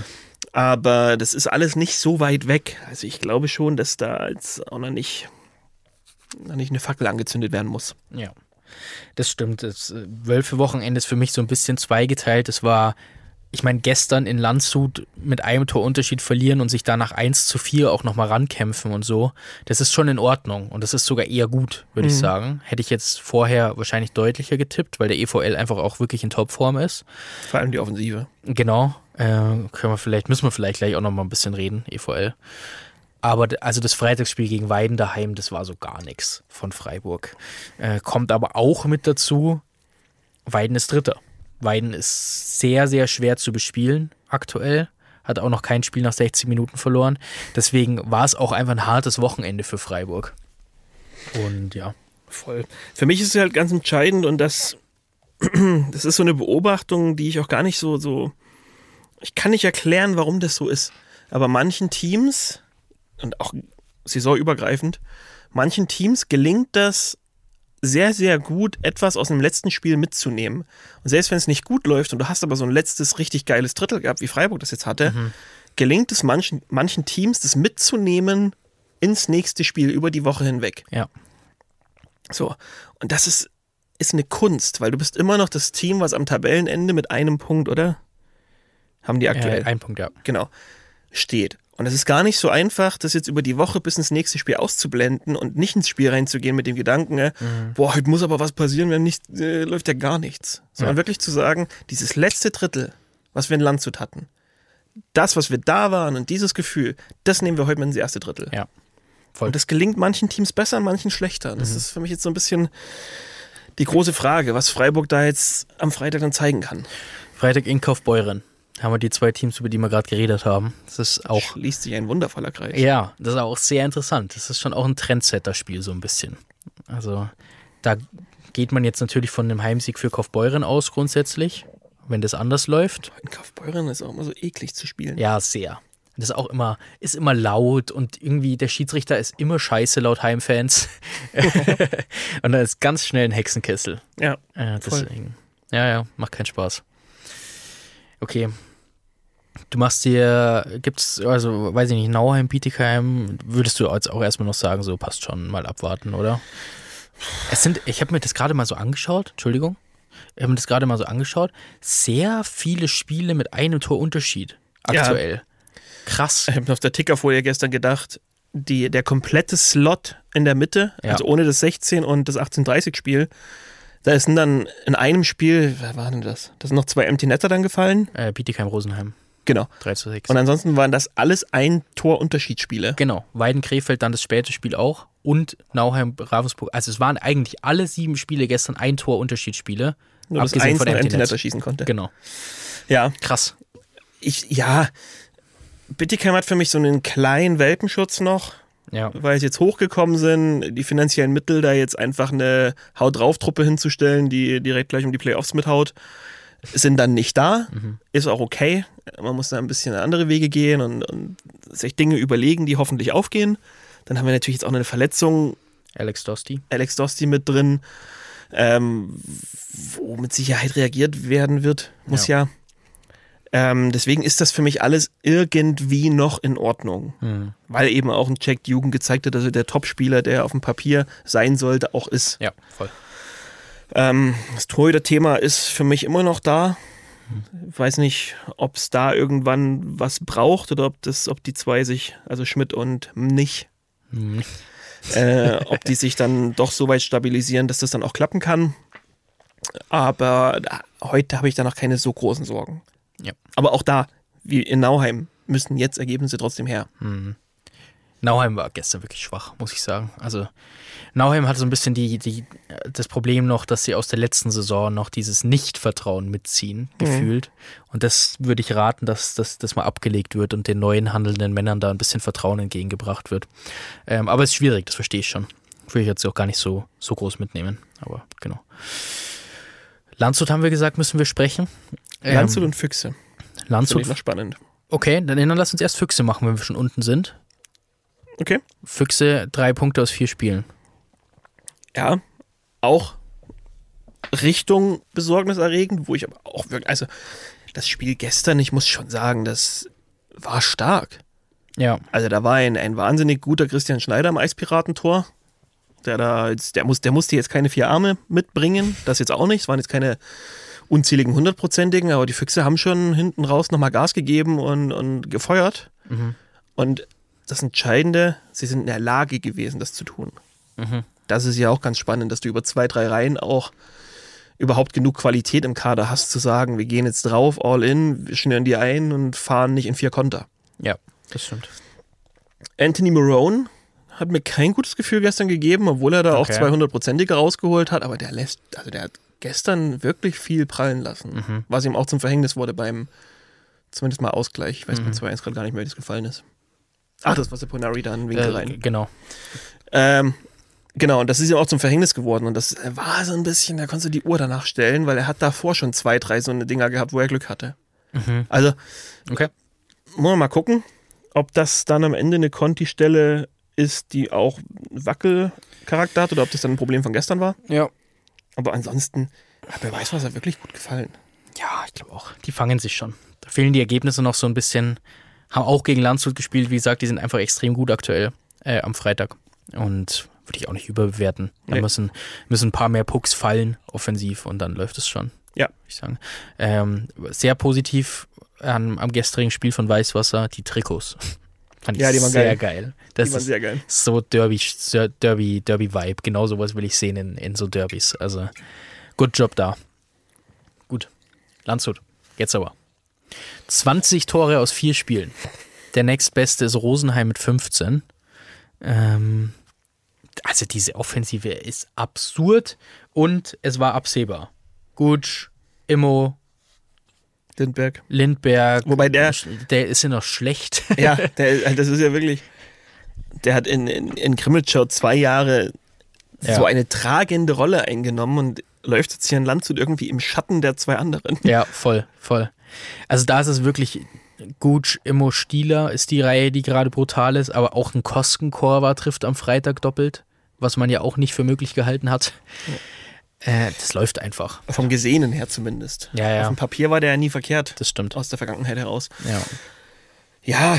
Aber das ist alles nicht so weit weg. Also ich glaube schon, dass da jetzt auch noch nicht eine Fackel angezündet werden muss. Ja, das stimmt. Das Wölfe-Wochenende ist für mich so ein bisschen zweigeteilt. Es war, ich meine, gestern in Landshut mit einem Torunterschied verlieren und sich danach 1-4 auch nochmal rankämpfen und so. Das ist schon in Ordnung und das ist sogar eher gut, würde ich sagen. Hätte ich jetzt vorher wahrscheinlich deutlicher getippt, weil der EVL einfach auch wirklich in Topform ist. Vor allem die Offensive. Genau. Müssen wir vielleicht gleich auch nochmal ein bisschen reden, EVL. Aber also das Freitagsspiel gegen Weiden daheim, das war so gar nichts von Freiburg. Kommt aber auch mit dazu, Weiden ist Dritter. Weiden ist sehr, sehr schwer zu bespielen aktuell. Hat auch noch kein Spiel nach 60 Minuten verloren. Deswegen war es auch einfach ein hartes Wochenende für Freiburg. Und ja. Voll. Für mich ist es halt ganz entscheidend und das ist so eine Beobachtung, die ich auch gar nicht so. Ich kann nicht erklären, warum das so ist. Aber manchen Teams, und auch saisonübergreifend, manchen Teams gelingt das sehr, sehr gut, etwas aus dem letzten Spiel mitzunehmen. Und selbst wenn es nicht gut läuft und du hast aber so ein letztes richtig geiles Drittel gehabt, wie Freiburg das jetzt hatte, gelingt es manchen Teams, das mitzunehmen ins nächste Spiel über die Woche hinweg. Ja. So. Und das ist eine Kunst, weil du bist immer noch das Team, was am Tabellenende mit einem Punkt, oder? Haben die aktuell? Ein Punkt, ja. Genau. Steht. Und es ist gar nicht so einfach, das jetzt über die Woche bis ins nächste Spiel auszublenden und nicht ins Spiel reinzugehen mit dem Gedanken, boah, heute muss aber was passieren, wenn nicht, läuft ja gar nichts. Sondern wirklich zu sagen, dieses letzte Drittel, was wir in Landshut hatten, das, was wir da waren und dieses Gefühl, das nehmen wir heute mit ins erste Drittel. Ja. Voll. Und das gelingt manchen Teams besser, manchen schlechter. Das ist für mich jetzt so ein bisschen die große Frage, was Freiburg da jetzt am Freitag dann zeigen kann. Freitag in Kaufbeuren haben wir die 2 Teams, über die wir gerade geredet haben. Das ist auch. Schließt sich ein wundervoller Kreis. Ja, das ist auch sehr interessant. Das ist schon auch ein Trendsetter-Spiel so ein bisschen. Also da geht man jetzt natürlich von einem Heimsieg für Kaufbeuren aus grundsätzlich, wenn das anders läuft. In Kaufbeuren ist auch immer so eklig zu spielen. Ja, sehr. Das ist auch immer laut und irgendwie der Schiedsrichter ist immer scheiße laut Heimfans. Und dann ist ganz schnell ein Hexenkessel. Ja, deswegen. Ja, macht keinen Spaß. Okay. Du machst dir, gibt's, also weiß ich nicht, Nauheim, Bietigheim, würdest du jetzt auch erstmal noch sagen, so passt schon, mal abwarten, oder? Ich habe mir das gerade mal so angeschaut, sehr viele Spiele mit einem Torunterschied aktuell. Ja. Krass. Ich habe mir auf der Tickerfolie gestern gedacht, der komplette Slot in der Mitte, also ohne das 16 und das 18:30-Spiel, da sind dann in einem Spiel, wer war denn das? Da sind noch 2 Empty Netter dann gefallen. Bietigheim-Rosenheim. Genau. 3:6. Und ansonsten waren das alles ein Torunterschiedsspiele. Genau. Weiden-Krefeld dann das späte Spiel auch und Nauheim-Ravensburg. Also es waren eigentlich alle 7 Spiele gestern ein Torunterschiedsspiele. Nur das eins von Empty Netter schießen konnte. Genau. Ja. Krass. Bietigheim hat für mich so einen kleinen Welpenschutz noch. Ja. Weil sie jetzt hochgekommen sind, die finanziellen Mittel, da jetzt einfach eine Haut-drauf-Truppe hinzustellen, die direkt gleich um die Playoffs mithaut, sind dann nicht da. Ist auch okay. Man muss da ein bisschen andere Wege gehen und sich Dinge überlegen, die hoffentlich aufgehen. Dann haben wir natürlich jetzt auch eine Verletzung. Alex Dosti mit drin, wo mit Sicherheit reagiert werden wird. Muss ja. Deswegen ist das für mich alles irgendwie noch in Ordnung. Weil eben auch ein Jack Dugan gezeigt hat, dass er der Topspieler, der auf dem Papier sein sollte, auch ist. Ja, voll. Das Torhüter-Thema ist für mich immer noch da. Ich weiß nicht, ob es da irgendwann was braucht oder ob die zwei sich, also Schmidt und nicht, ob die sich dann doch so weit stabilisieren, dass das dann auch klappen kann. Aber heute habe ich da noch keine so großen Sorgen. Ja. Aber auch da, wie in Nauheim, müssen jetzt Ergebnisse trotzdem her. Nauheim war gestern wirklich schwach, muss ich sagen. Also Nauheim hatte so ein bisschen das Problem noch, dass sie aus der letzten Saison noch dieses Nicht-Vertrauen mitziehen, gefühlt. Und das würde ich raten, dass das mal abgelegt wird und den neuen handelnden Männern da ein bisschen Vertrauen entgegengebracht wird. Aber es ist schwierig, das verstehe ich schon. Würde ich jetzt auch gar nicht so groß mitnehmen. Aber genau. Landshut haben wir gesagt, müssen wir sprechen. Landshut und Füchse. Landshut. Finde ich noch spannend. Okay, dann lass uns erst Füchse machen, wenn wir schon unten sind. Okay. Füchse 3 Punkte aus 4 Spielen. Ja, auch Richtung besorgniserregend, wo ich aber auch wirklich, also das Spiel gestern, ich muss schon sagen, das war stark. Ja. Also da war ein wahnsinnig guter Christian Schneider am Eispiratentor. Der musste jetzt keine 4 Arme mitbringen, das jetzt auch nicht. Es waren jetzt keine unzähligen 100-prozentigen, aber die Füchse haben schon hinten raus nochmal Gas gegeben und gefeuert. Und das Entscheidende, sie sind in der Lage gewesen, das zu tun. Das ist ja auch ganz spannend, dass du über 2, 3 Reihen auch überhaupt genug Qualität im Kader hast, zu sagen, wir gehen jetzt drauf, all in, wir schnüren die ein und fahren nicht in 4 Konter. Ja, das stimmt. Anthony Marone hat mir kein gutes Gefühl gestern gegeben, obwohl er da auch 200-prozentige rausgeholt hat, aber der hat gestern wirklich viel prallen lassen, was ihm auch zum Verhängnis wurde beim zumindest mal Ausgleich. Ich weiß bei 2-1 gerade gar nicht mehr, wie das gefallen ist. Ach, das war Seponari da in Winkel rein. Genau. Genau, und das ist ihm auch zum Verhängnis geworden. Und das war so ein bisschen, da konntest du die Uhr danach stellen, weil er hat davor schon 2, 3 so eine Dinger gehabt, wo er Glück hatte. Also, okay. Muss man mal gucken, ob das dann am Ende eine Conti-Stelle ist, die auch Wackelcharakter hat oder ob das dann ein Problem von gestern war. Ja. Aber ansonsten hat mir Weißwasser wirklich gut gefallen. Ja, ich glaube auch. Die fangen sich schon. Da fehlen die Ergebnisse noch so ein bisschen. Haben auch gegen Landshut gespielt. Wie gesagt, die sind einfach extrem gut aktuell am Freitag. Und würde ich auch nicht überbewerten. Da müssen ein paar mehr Pucks fallen, offensiv, und dann läuft es schon. Ja. Würde ich sagen. Sehr positiv am gestrigen Spiel von Weißwasser, die Trikots. Fand ich die waren sehr geil. Das die waren ist sehr geil. so Derby-Vibe. Genau sowas will ich sehen in so Derbys. Also, good job da. Gut. Landshut. Jetzt aber. 20 Tore aus 4 Spielen. Der nächstbeste ist Rosenheim mit 15. Also diese Offensive ist absurd und es war absehbar. Gutsch, Immo, Lindberg. Wobei der ist ja noch schlecht. Ja, das ist ja wirklich. Der hat in Krimitschau 2 Jahre so eine tragende Rolle eingenommen und läuft jetzt hier in Landshut irgendwie im Schatten der 2 anderen. Ja, voll. Also da ist es wirklich Gutsch, Immo, Stieler ist die Reihe, die gerade brutal ist, aber auch ein Koskenkorva trifft am Freitag doppelt, was man ja auch nicht für möglich gehalten hat. Das läuft einfach. Vom Gesehenen her zumindest. Ja. Auf dem Papier war der ja nie verkehrt. Das stimmt. Aus der Vergangenheit heraus. Ja.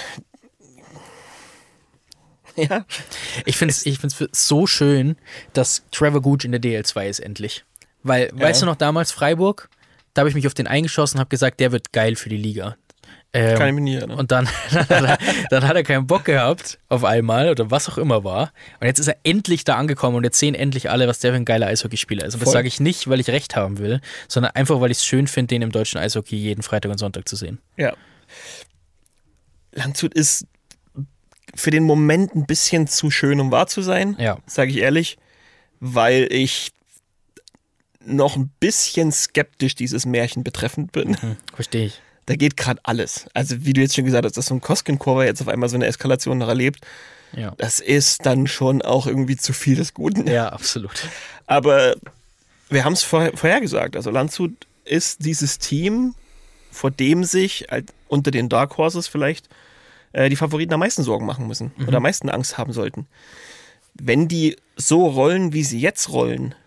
Ja. Ich finde es so schön, dass Trevor Gutsch in der DL2 ist endlich. Weil, weißt du noch, damals Freiburg, da habe ich mich auf den eingeschossen und habe gesagt, der wird geil für die Liga. Kann ich mich nie erinnern. Und dann hat er keinen Bock gehabt auf einmal oder was auch immer war. Und jetzt ist er endlich da angekommen und jetzt sehen endlich alle, was der für ein geiler Eishockeyspieler ist. Und das sage ich nicht, weil ich recht haben will, sondern einfach, weil ich es schön finde, den im deutschen Eishockey jeden Freitag und Sonntag zu sehen. Ja. Landshut ist für den Moment ein bisschen zu schön, um wahr zu sein, sage ich ehrlich, weil ich noch ein bisschen skeptisch dieses Märchen betreffend bin. Verstehe ich. Da geht gerade alles. Also wie du jetzt schon gesagt hast, dass so ein Koskenkorva jetzt auf einmal so eine Eskalation noch erlebt, das ist dann schon auch irgendwie zu viel des Guten. Ja, absolut. Aber wir haben es vorhergesagt. Also Landshut ist dieses Team, vor dem sich unter den Dark Horses vielleicht die Favoriten am meisten Sorgen machen müssen oder am meisten Angst haben sollten. Wenn die so rollen, wie sie jetzt rollen,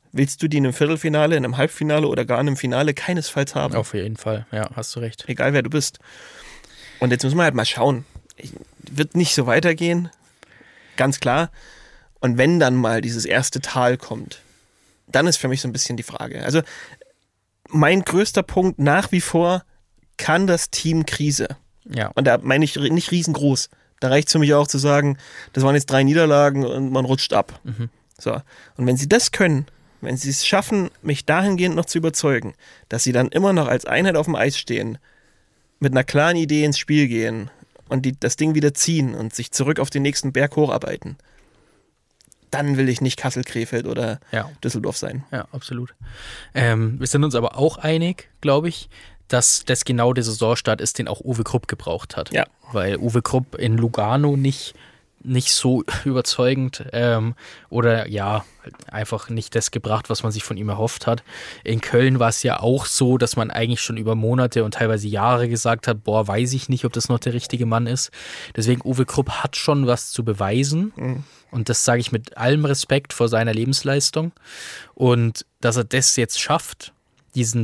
willst du die in einem Viertelfinale, in einem Halbfinale oder gar in einem Finale keinesfalls haben. Auf jeden Fall, ja, hast du recht. Egal, wer du bist. Und jetzt müssen wir halt mal schauen. Wird nicht so weitergehen, ganz klar. Und wenn dann mal dieses erste Tal kommt, dann ist für mich so ein bisschen die Frage. Also mein größter Punkt nach wie vor, kann das Team Krise? Ja. Und da meine ich nicht riesengroß. Da reicht es für mich auch zu sagen, das waren jetzt 3 Niederlagen und man rutscht ab. So. Und wenn sie das können, wenn sie es schaffen, mich dahingehend noch zu überzeugen, dass sie dann immer noch als Einheit auf dem Eis stehen, mit einer klaren Idee ins Spiel gehen und das Ding wieder ziehen und sich zurück auf den nächsten Berg hocharbeiten, dann will ich nicht Kassel, Krefeld oder Düsseldorf sein. Ja, absolut. Wir sind uns aber auch einig, glaube ich, dass das genau der Saisonstart ist, den auch Uwe Krupp gebraucht hat. Ja. Weil Uwe Krupp in Lugano nicht so überzeugend oder ja, einfach nicht das gebracht, was man sich von ihm erhofft hat. In Köln war es ja auch so, dass man eigentlich schon über Monate und teilweise Jahre gesagt hat, weiß ich nicht, ob das noch der richtige Mann ist. Deswegen Uwe Krupp hat schon was zu beweisen und das sage ich mit allem Respekt vor seiner Lebensleistung und dass er das jetzt schafft, diese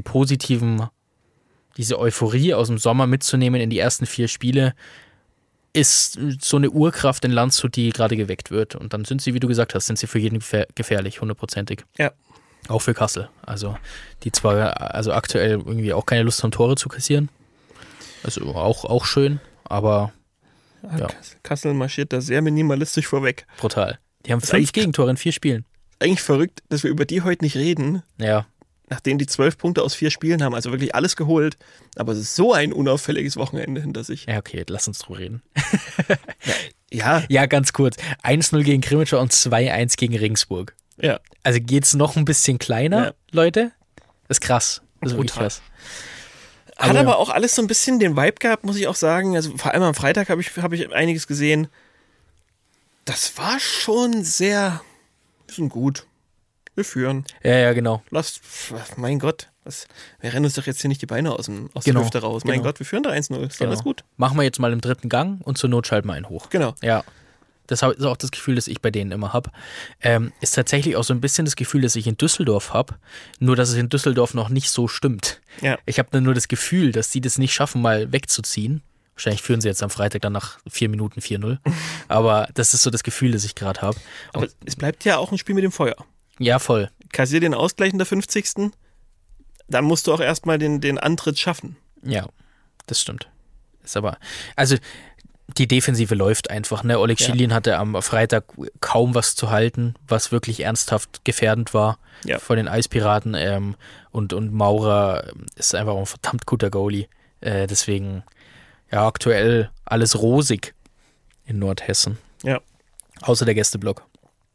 Euphorie aus dem Sommer mitzunehmen in die ersten 4 Spiele, ist so eine Urkraft in Landshut, die gerade geweckt wird. Und dann sind sie, wie du gesagt hast, für jeden gefährlich, 100%ig. Ja. Auch für Kassel. Also die zwar aktuell irgendwie auch keine Lust haben, Tore zu kassieren. Also auch schön, aber ja. Kassel marschiert da sehr minimalistisch vorweg. Brutal. Die haben 5 Gegentore in 4 Spielen. Eigentlich verrückt, dass wir über die heute nicht reden. Ja. Nachdem die 12 Punkte aus 4 Spielen haben, also wirklich alles geholt. Aber es ist so ein unauffälliges Wochenende hinter sich. Ja, okay, lass uns drüber reden. Ja, ganz kurz. 1-0 gegen Krimitschau und 2-1 gegen Regensburg. Ja. Also geht's noch ein bisschen kleiner, Leute? Das ist krass. Das ist wirklich krass. Hat aber auch alles so ein bisschen den Vibe gehabt, muss ich auch sagen. Also vor allem am Freitag habe ich einiges gesehen. Das war schon sehr, wir sind gut. Wir führen. Ja, genau. Mein Gott, wir rennen uns doch jetzt hier nicht die Beine aus der Hüfte raus. Mein Gott, wir führen da 1-0, ist alles gut. Machen wir jetzt mal im 3. Gang und zur Not schalten wir einen hoch. Genau. Ja, das ist auch das Gefühl, das ich bei denen immer habe. Ist tatsächlich auch so ein bisschen das Gefühl, das ich in Düsseldorf habe, nur dass es in Düsseldorf noch nicht so stimmt. Ja. Ich habe dann nur das Gefühl, dass sie das nicht schaffen, mal wegzuziehen. Wahrscheinlich führen sie jetzt am Freitag dann nach 4 Minuten 4-0. Aber das ist so das Gefühl, das ich gerade habe. Aber es bleibt ja auch ein Spiel mit dem Feuer. Ja, voll. Kassier den Ausgleich in der 50. Dann musst du auch erstmal den Antritt schaffen. Ja, das stimmt. Ist aber, also die Defensive läuft einfach. Ne? Oleg Schilin hatte am Freitag kaum was zu halten, was wirklich ernsthaft gefährdend war vor den Eispiraten. Und Maurer ist einfach ein verdammt guter Goalie. Deswegen, ja, aktuell alles rosig in Nordhessen. Ja. Außer der Gästeblock.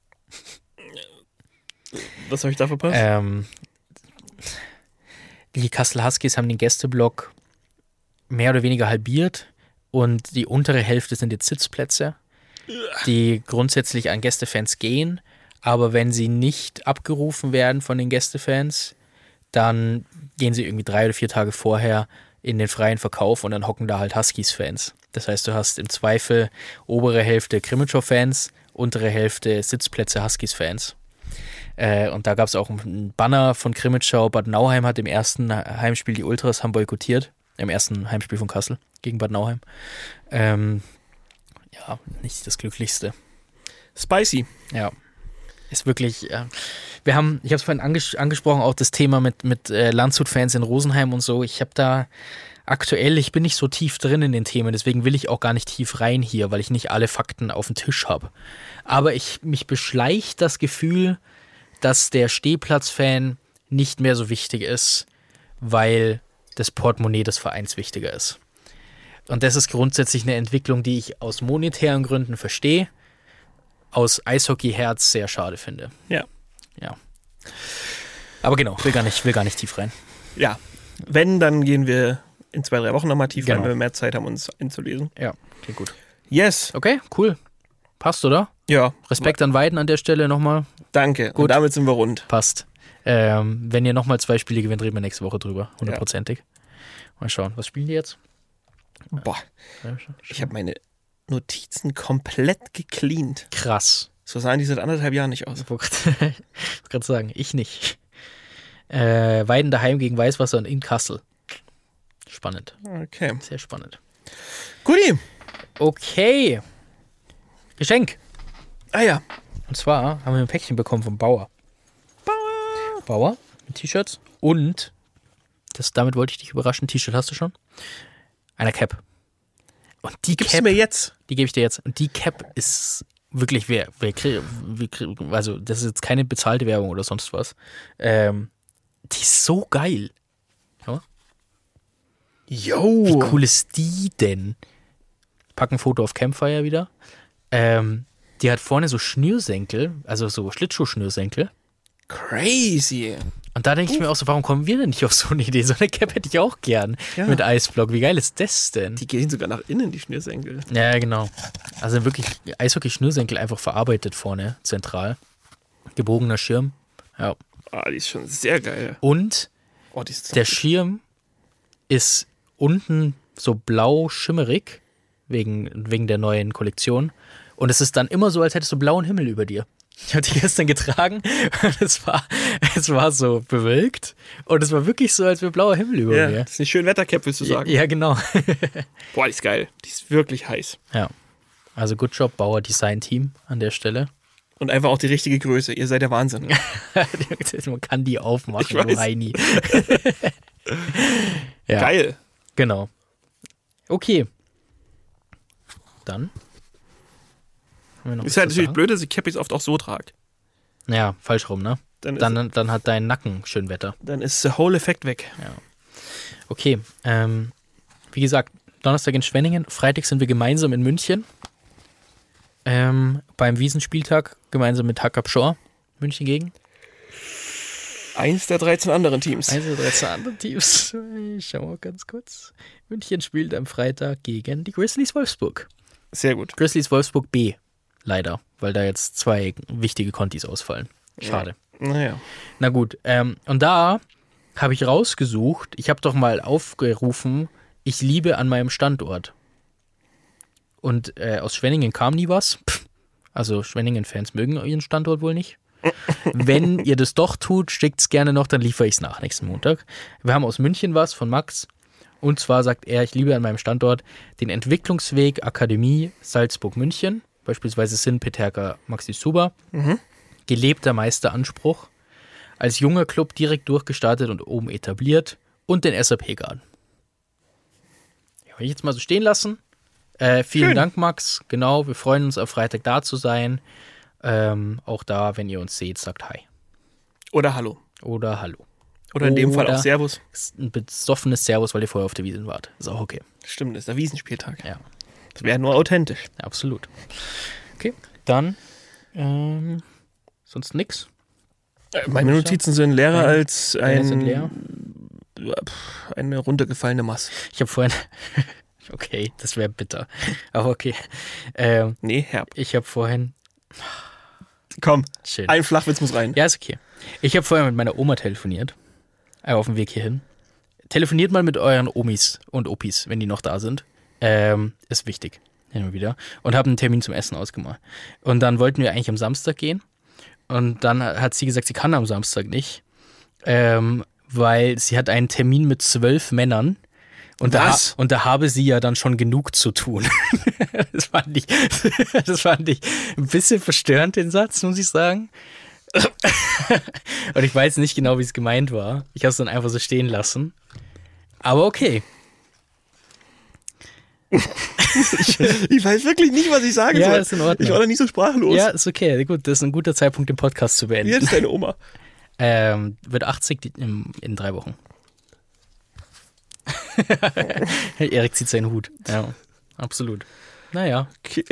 Was habe ich da verpasst? Die Kassel Huskies haben den Gästeblock mehr oder weniger halbiert und die untere Hälfte sind jetzt Sitzplätze, die grundsätzlich an Gästefans gehen, aber wenn sie nicht abgerufen werden von den Gästefans, dann gehen sie irgendwie 3 oder 4 Tage vorher in den freien Verkauf und dann hocken da halt Huskies-Fans. Das heißt, du hast im Zweifel obere Hälfte Krimitschau-Fans, untere Hälfte Sitzplätze Huskies-Fans. Und da gab es auch einen Banner von Krimitschau. Bad Nauheim hat im ersten Heimspiel die Ultras haben boykottiert. Im ersten Heimspiel von Kassel gegen Bad Nauheim. Ja, nicht das Glücklichste. Spicy. Ja. Ist wirklich, ich habe es vorhin angesprochen, auch das Thema mit Landshut-Fans in Rosenheim und so. Ich habe da aktuell, ich bin nicht so tief drin in den Themen, deswegen will ich auch gar nicht tief rein hier, weil ich nicht alle Fakten auf dem Tisch habe. Aber mich beschleicht das Gefühl, dass der Stehplatz-Fan nicht mehr so wichtig ist, weil das Portemonnaie des Vereins wichtiger ist. Und das ist grundsätzlich eine Entwicklung, die ich aus monetären Gründen verstehe, aus Eishockey-Herz sehr schade finde. Ja. Aber genau, will gar nicht tief rein. Ja, wenn, dann gehen wir in 2-3 Wochen nochmal tief rein, wenn wir mehr Zeit haben, uns einzulesen. Ja, klingt gut. Yes. Okay, cool. Passt, oder? Ja. Respekt an Weiden an der Stelle nochmal. Danke. Gut. Und damit sind wir rund. Passt. Wenn ihr nochmal 2 Spiele gewinnt, reden wir nächste Woche drüber. 100%ig. Mal schauen. Was spielen die jetzt? Boah. Ich habe meine Notizen komplett gecleant. Krass. So sahen die seit 1,5 Jahren nicht aus. Ich wollte gerade sagen, ich nicht. Weiden daheim gegen Weißwasser und in Kassel. Spannend. Okay. Sehr spannend. Guti. Okay. Geschenk. Ah ja. Und zwar haben wir ein Päckchen bekommen vom Bauer. Bauer mit T-Shirts und damit wollte ich dich überraschen. T-Shirt hast du schon? Eine Cap. Und die Gibst Cap, du mir jetzt? die gebe ich dir jetzt. Und die Cap ist wirklich, also das ist jetzt keine bezahlte Werbung oder sonst was. Die ist so geil. Ja? Yo. Wie cool ist die denn? Pack ein Foto auf Campfire wieder. Die hat vorne so Schnürsenkel, also so Schlittschuh-Schnürsenkel. Crazy. Und da denke ich mir auch so, warum kommen wir denn nicht auf so eine Idee? So eine Cap hätte ich auch gern mit Eisblock. Wie geil ist das denn? Die gehen sogar nach innen, die Schnürsenkel. Ja, genau. Also wirklich Eishockey-Schnürsenkel einfach verarbeitet vorne, zentral. Gebogener Schirm. Ja. Ah, die ist schon sehr geil. Und Oh, die ist der Schirm ist unten so blau schimmerig, wegen der neuen Kollektion. Und es ist dann immer so, als hättest du blauen Himmel über dir. Ich habe die gestern getragen und es war so bewölkt und es war wirklich so, als wäre blauer Himmel über mir. Das ist eine schöne Wettercap, willst du sagen? Ja, genau. Boah, die ist geil. Die ist wirklich heiß. Ja, also good job, Bauer Design Team an der Stelle. Und einfach auch die richtige Größe. Ihr seid der Wahnsinn. Man kann die aufmachen, Ich weiß. Heini. Ja, Geil. genau. Okay. Dann haben wir noch Ist was halt zu natürlich sagen? blöd, dass ich Cappies oft auch so trage. Ja, falsch rum, ne? Dann hat dein Nacken schön Wetter. Dann ist der whole Effekt weg. Okay, wie gesagt, Donnerstag in Schwenningen, Freitag sind wir gemeinsam in München. Beim Wiesenspieltag gemeinsam mit Hackab Shore, München gegen. Eins der 13 anderen Teams. Also 13 andere Teams. Ich schau mal ganz kurz. München spielt am Freitag gegen die Grizzlies Wolfsburg. Sehr gut. Grizzlies Wolfsburg B, leider, weil da jetzt 2 wichtige Kontis ausfallen. Schade. Naja. Na gut, und da habe ich rausgesucht, ich habe doch mal aufgerufen, ich liebe an meinem Standort. Und aus Schwenningen kam nie was. Also Schwenningen-Fans mögen ihren Standort wohl nicht. Wenn ihr das doch tut, schickt es gerne noch, dann liefere ich es nach nächsten Montag. Wir haben aus München was von Max. Und zwar sagt er, ich liebe an meinem Standort den Entwicklungsweg Akademie Salzburg-München. Beispielsweise Sin Peterka Maxi Suba. Gelebter Meisteranspruch. Als junger Club direkt durchgestartet und oben etabliert. Und den SAP-Garden. Ja, will ich jetzt mal so stehen lassen. Vielen Schön. Dank, Max. Genau, wir freuen uns, am Freitag da zu sein. Auch da, wenn ihr uns seht, sagt Hi. Oder Hallo. Oder Hallo. Oder in dem Fall Oder- auch Servus. Ist ein besoffenes Servus, weil ihr vorher auf der Wiesn wart. Ist auch okay. Stimmt, das ist der Wiesenspieltag. Ja, Das wäre nur authentisch. ja, absolut. Okay, dann sonst nix. Meine Notizen sind leerer als Meine sind leer. eine runtergefallene Masse. Ich habe vorhin... Okay, das wäre bitter. Aber okay. Nee, herb. Ich habe vorhin... Komm, Schön. ein Flachwitz muss rein. Ja, ist okay. Ich habe vorher mit meiner Oma telefoniert. Auf dem Weg hierhin. Telefoniert mal mit euren Omis und Opis, wenn die noch da sind. Ist wichtig. Immer wieder. Und habe einen Termin zum Essen ausgemacht. Und dann wollten wir eigentlich am Samstag gehen. Und dann hat sie gesagt, sie kann am Samstag nicht. Weil sie hat einen Termin mit 12 Männern. Und Was? da habe sie ja dann schon genug zu tun. Das fand ich ein bisschen verstörend, den Satz, muss ich sagen. Und ich weiß nicht genau, wie es gemeint war. Ich habe es dann einfach so stehen lassen. Aber okay. Ich weiß wirklich nicht, was ich sagen Ja, soll. ist in Ordnung. Ich war da nicht so sprachlos. Ja, ist okay. Gut, das ist ein guter Zeitpunkt, den Podcast zu Wie alt beenden. ist deine Oma? Wird 80 in 3 Wochen. Erik zieht seinen Hut. Ja, absolut. Naja. Okay.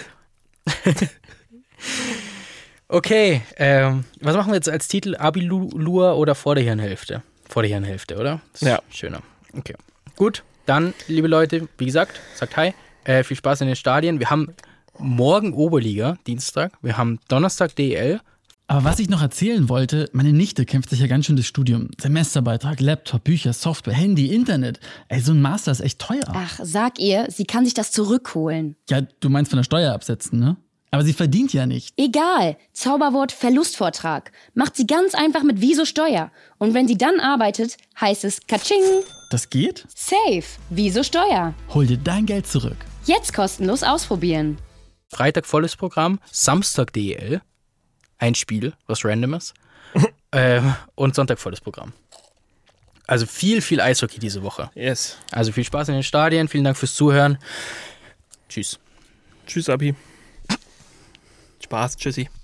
Okay, was machen wir jetzt als Titel? Abilur oder vor der Hirnhälfte? Vor der Hirnhälfte, oder? Das ist Ja. Schöner. Okay. Gut, dann, liebe Leute, wie gesagt, sagt Hi. Viel Spaß in den Stadien. Wir haben morgen Oberliga, Dienstag. Wir haben Donnerstag DEL. Aber was ich noch erzählen wollte, meine Nichte kämpft sich ja ganz schön das Studium. Semesterbeitrag, Laptop, Bücher, Software, Handy, Internet. Ey, so ein Master ist echt teuer. Ach, sag ihr, sie kann sich das zurückholen. Ja, du meinst von der Steuer absetzen, ne? Aber sie verdient ja nicht. Egal. Zauberwort Verlustvortrag. Macht sie ganz einfach mit Wieso Steuer. Und wenn sie dann arbeitet, heißt es Katsching. Das geht? Safe. Wieso Steuer. Hol dir dein Geld zurück. Jetzt kostenlos ausprobieren. Freitag volles Programm, Samstag DEL, ein Spiel, was random ist, und Sonntag volles Programm. Also viel Eishockey diese Woche. Yes. Also viel Spaß in den Stadien, vielen Dank fürs Zuhören. Tschüss. Tschüss, Abi. Spaß, tschüssi.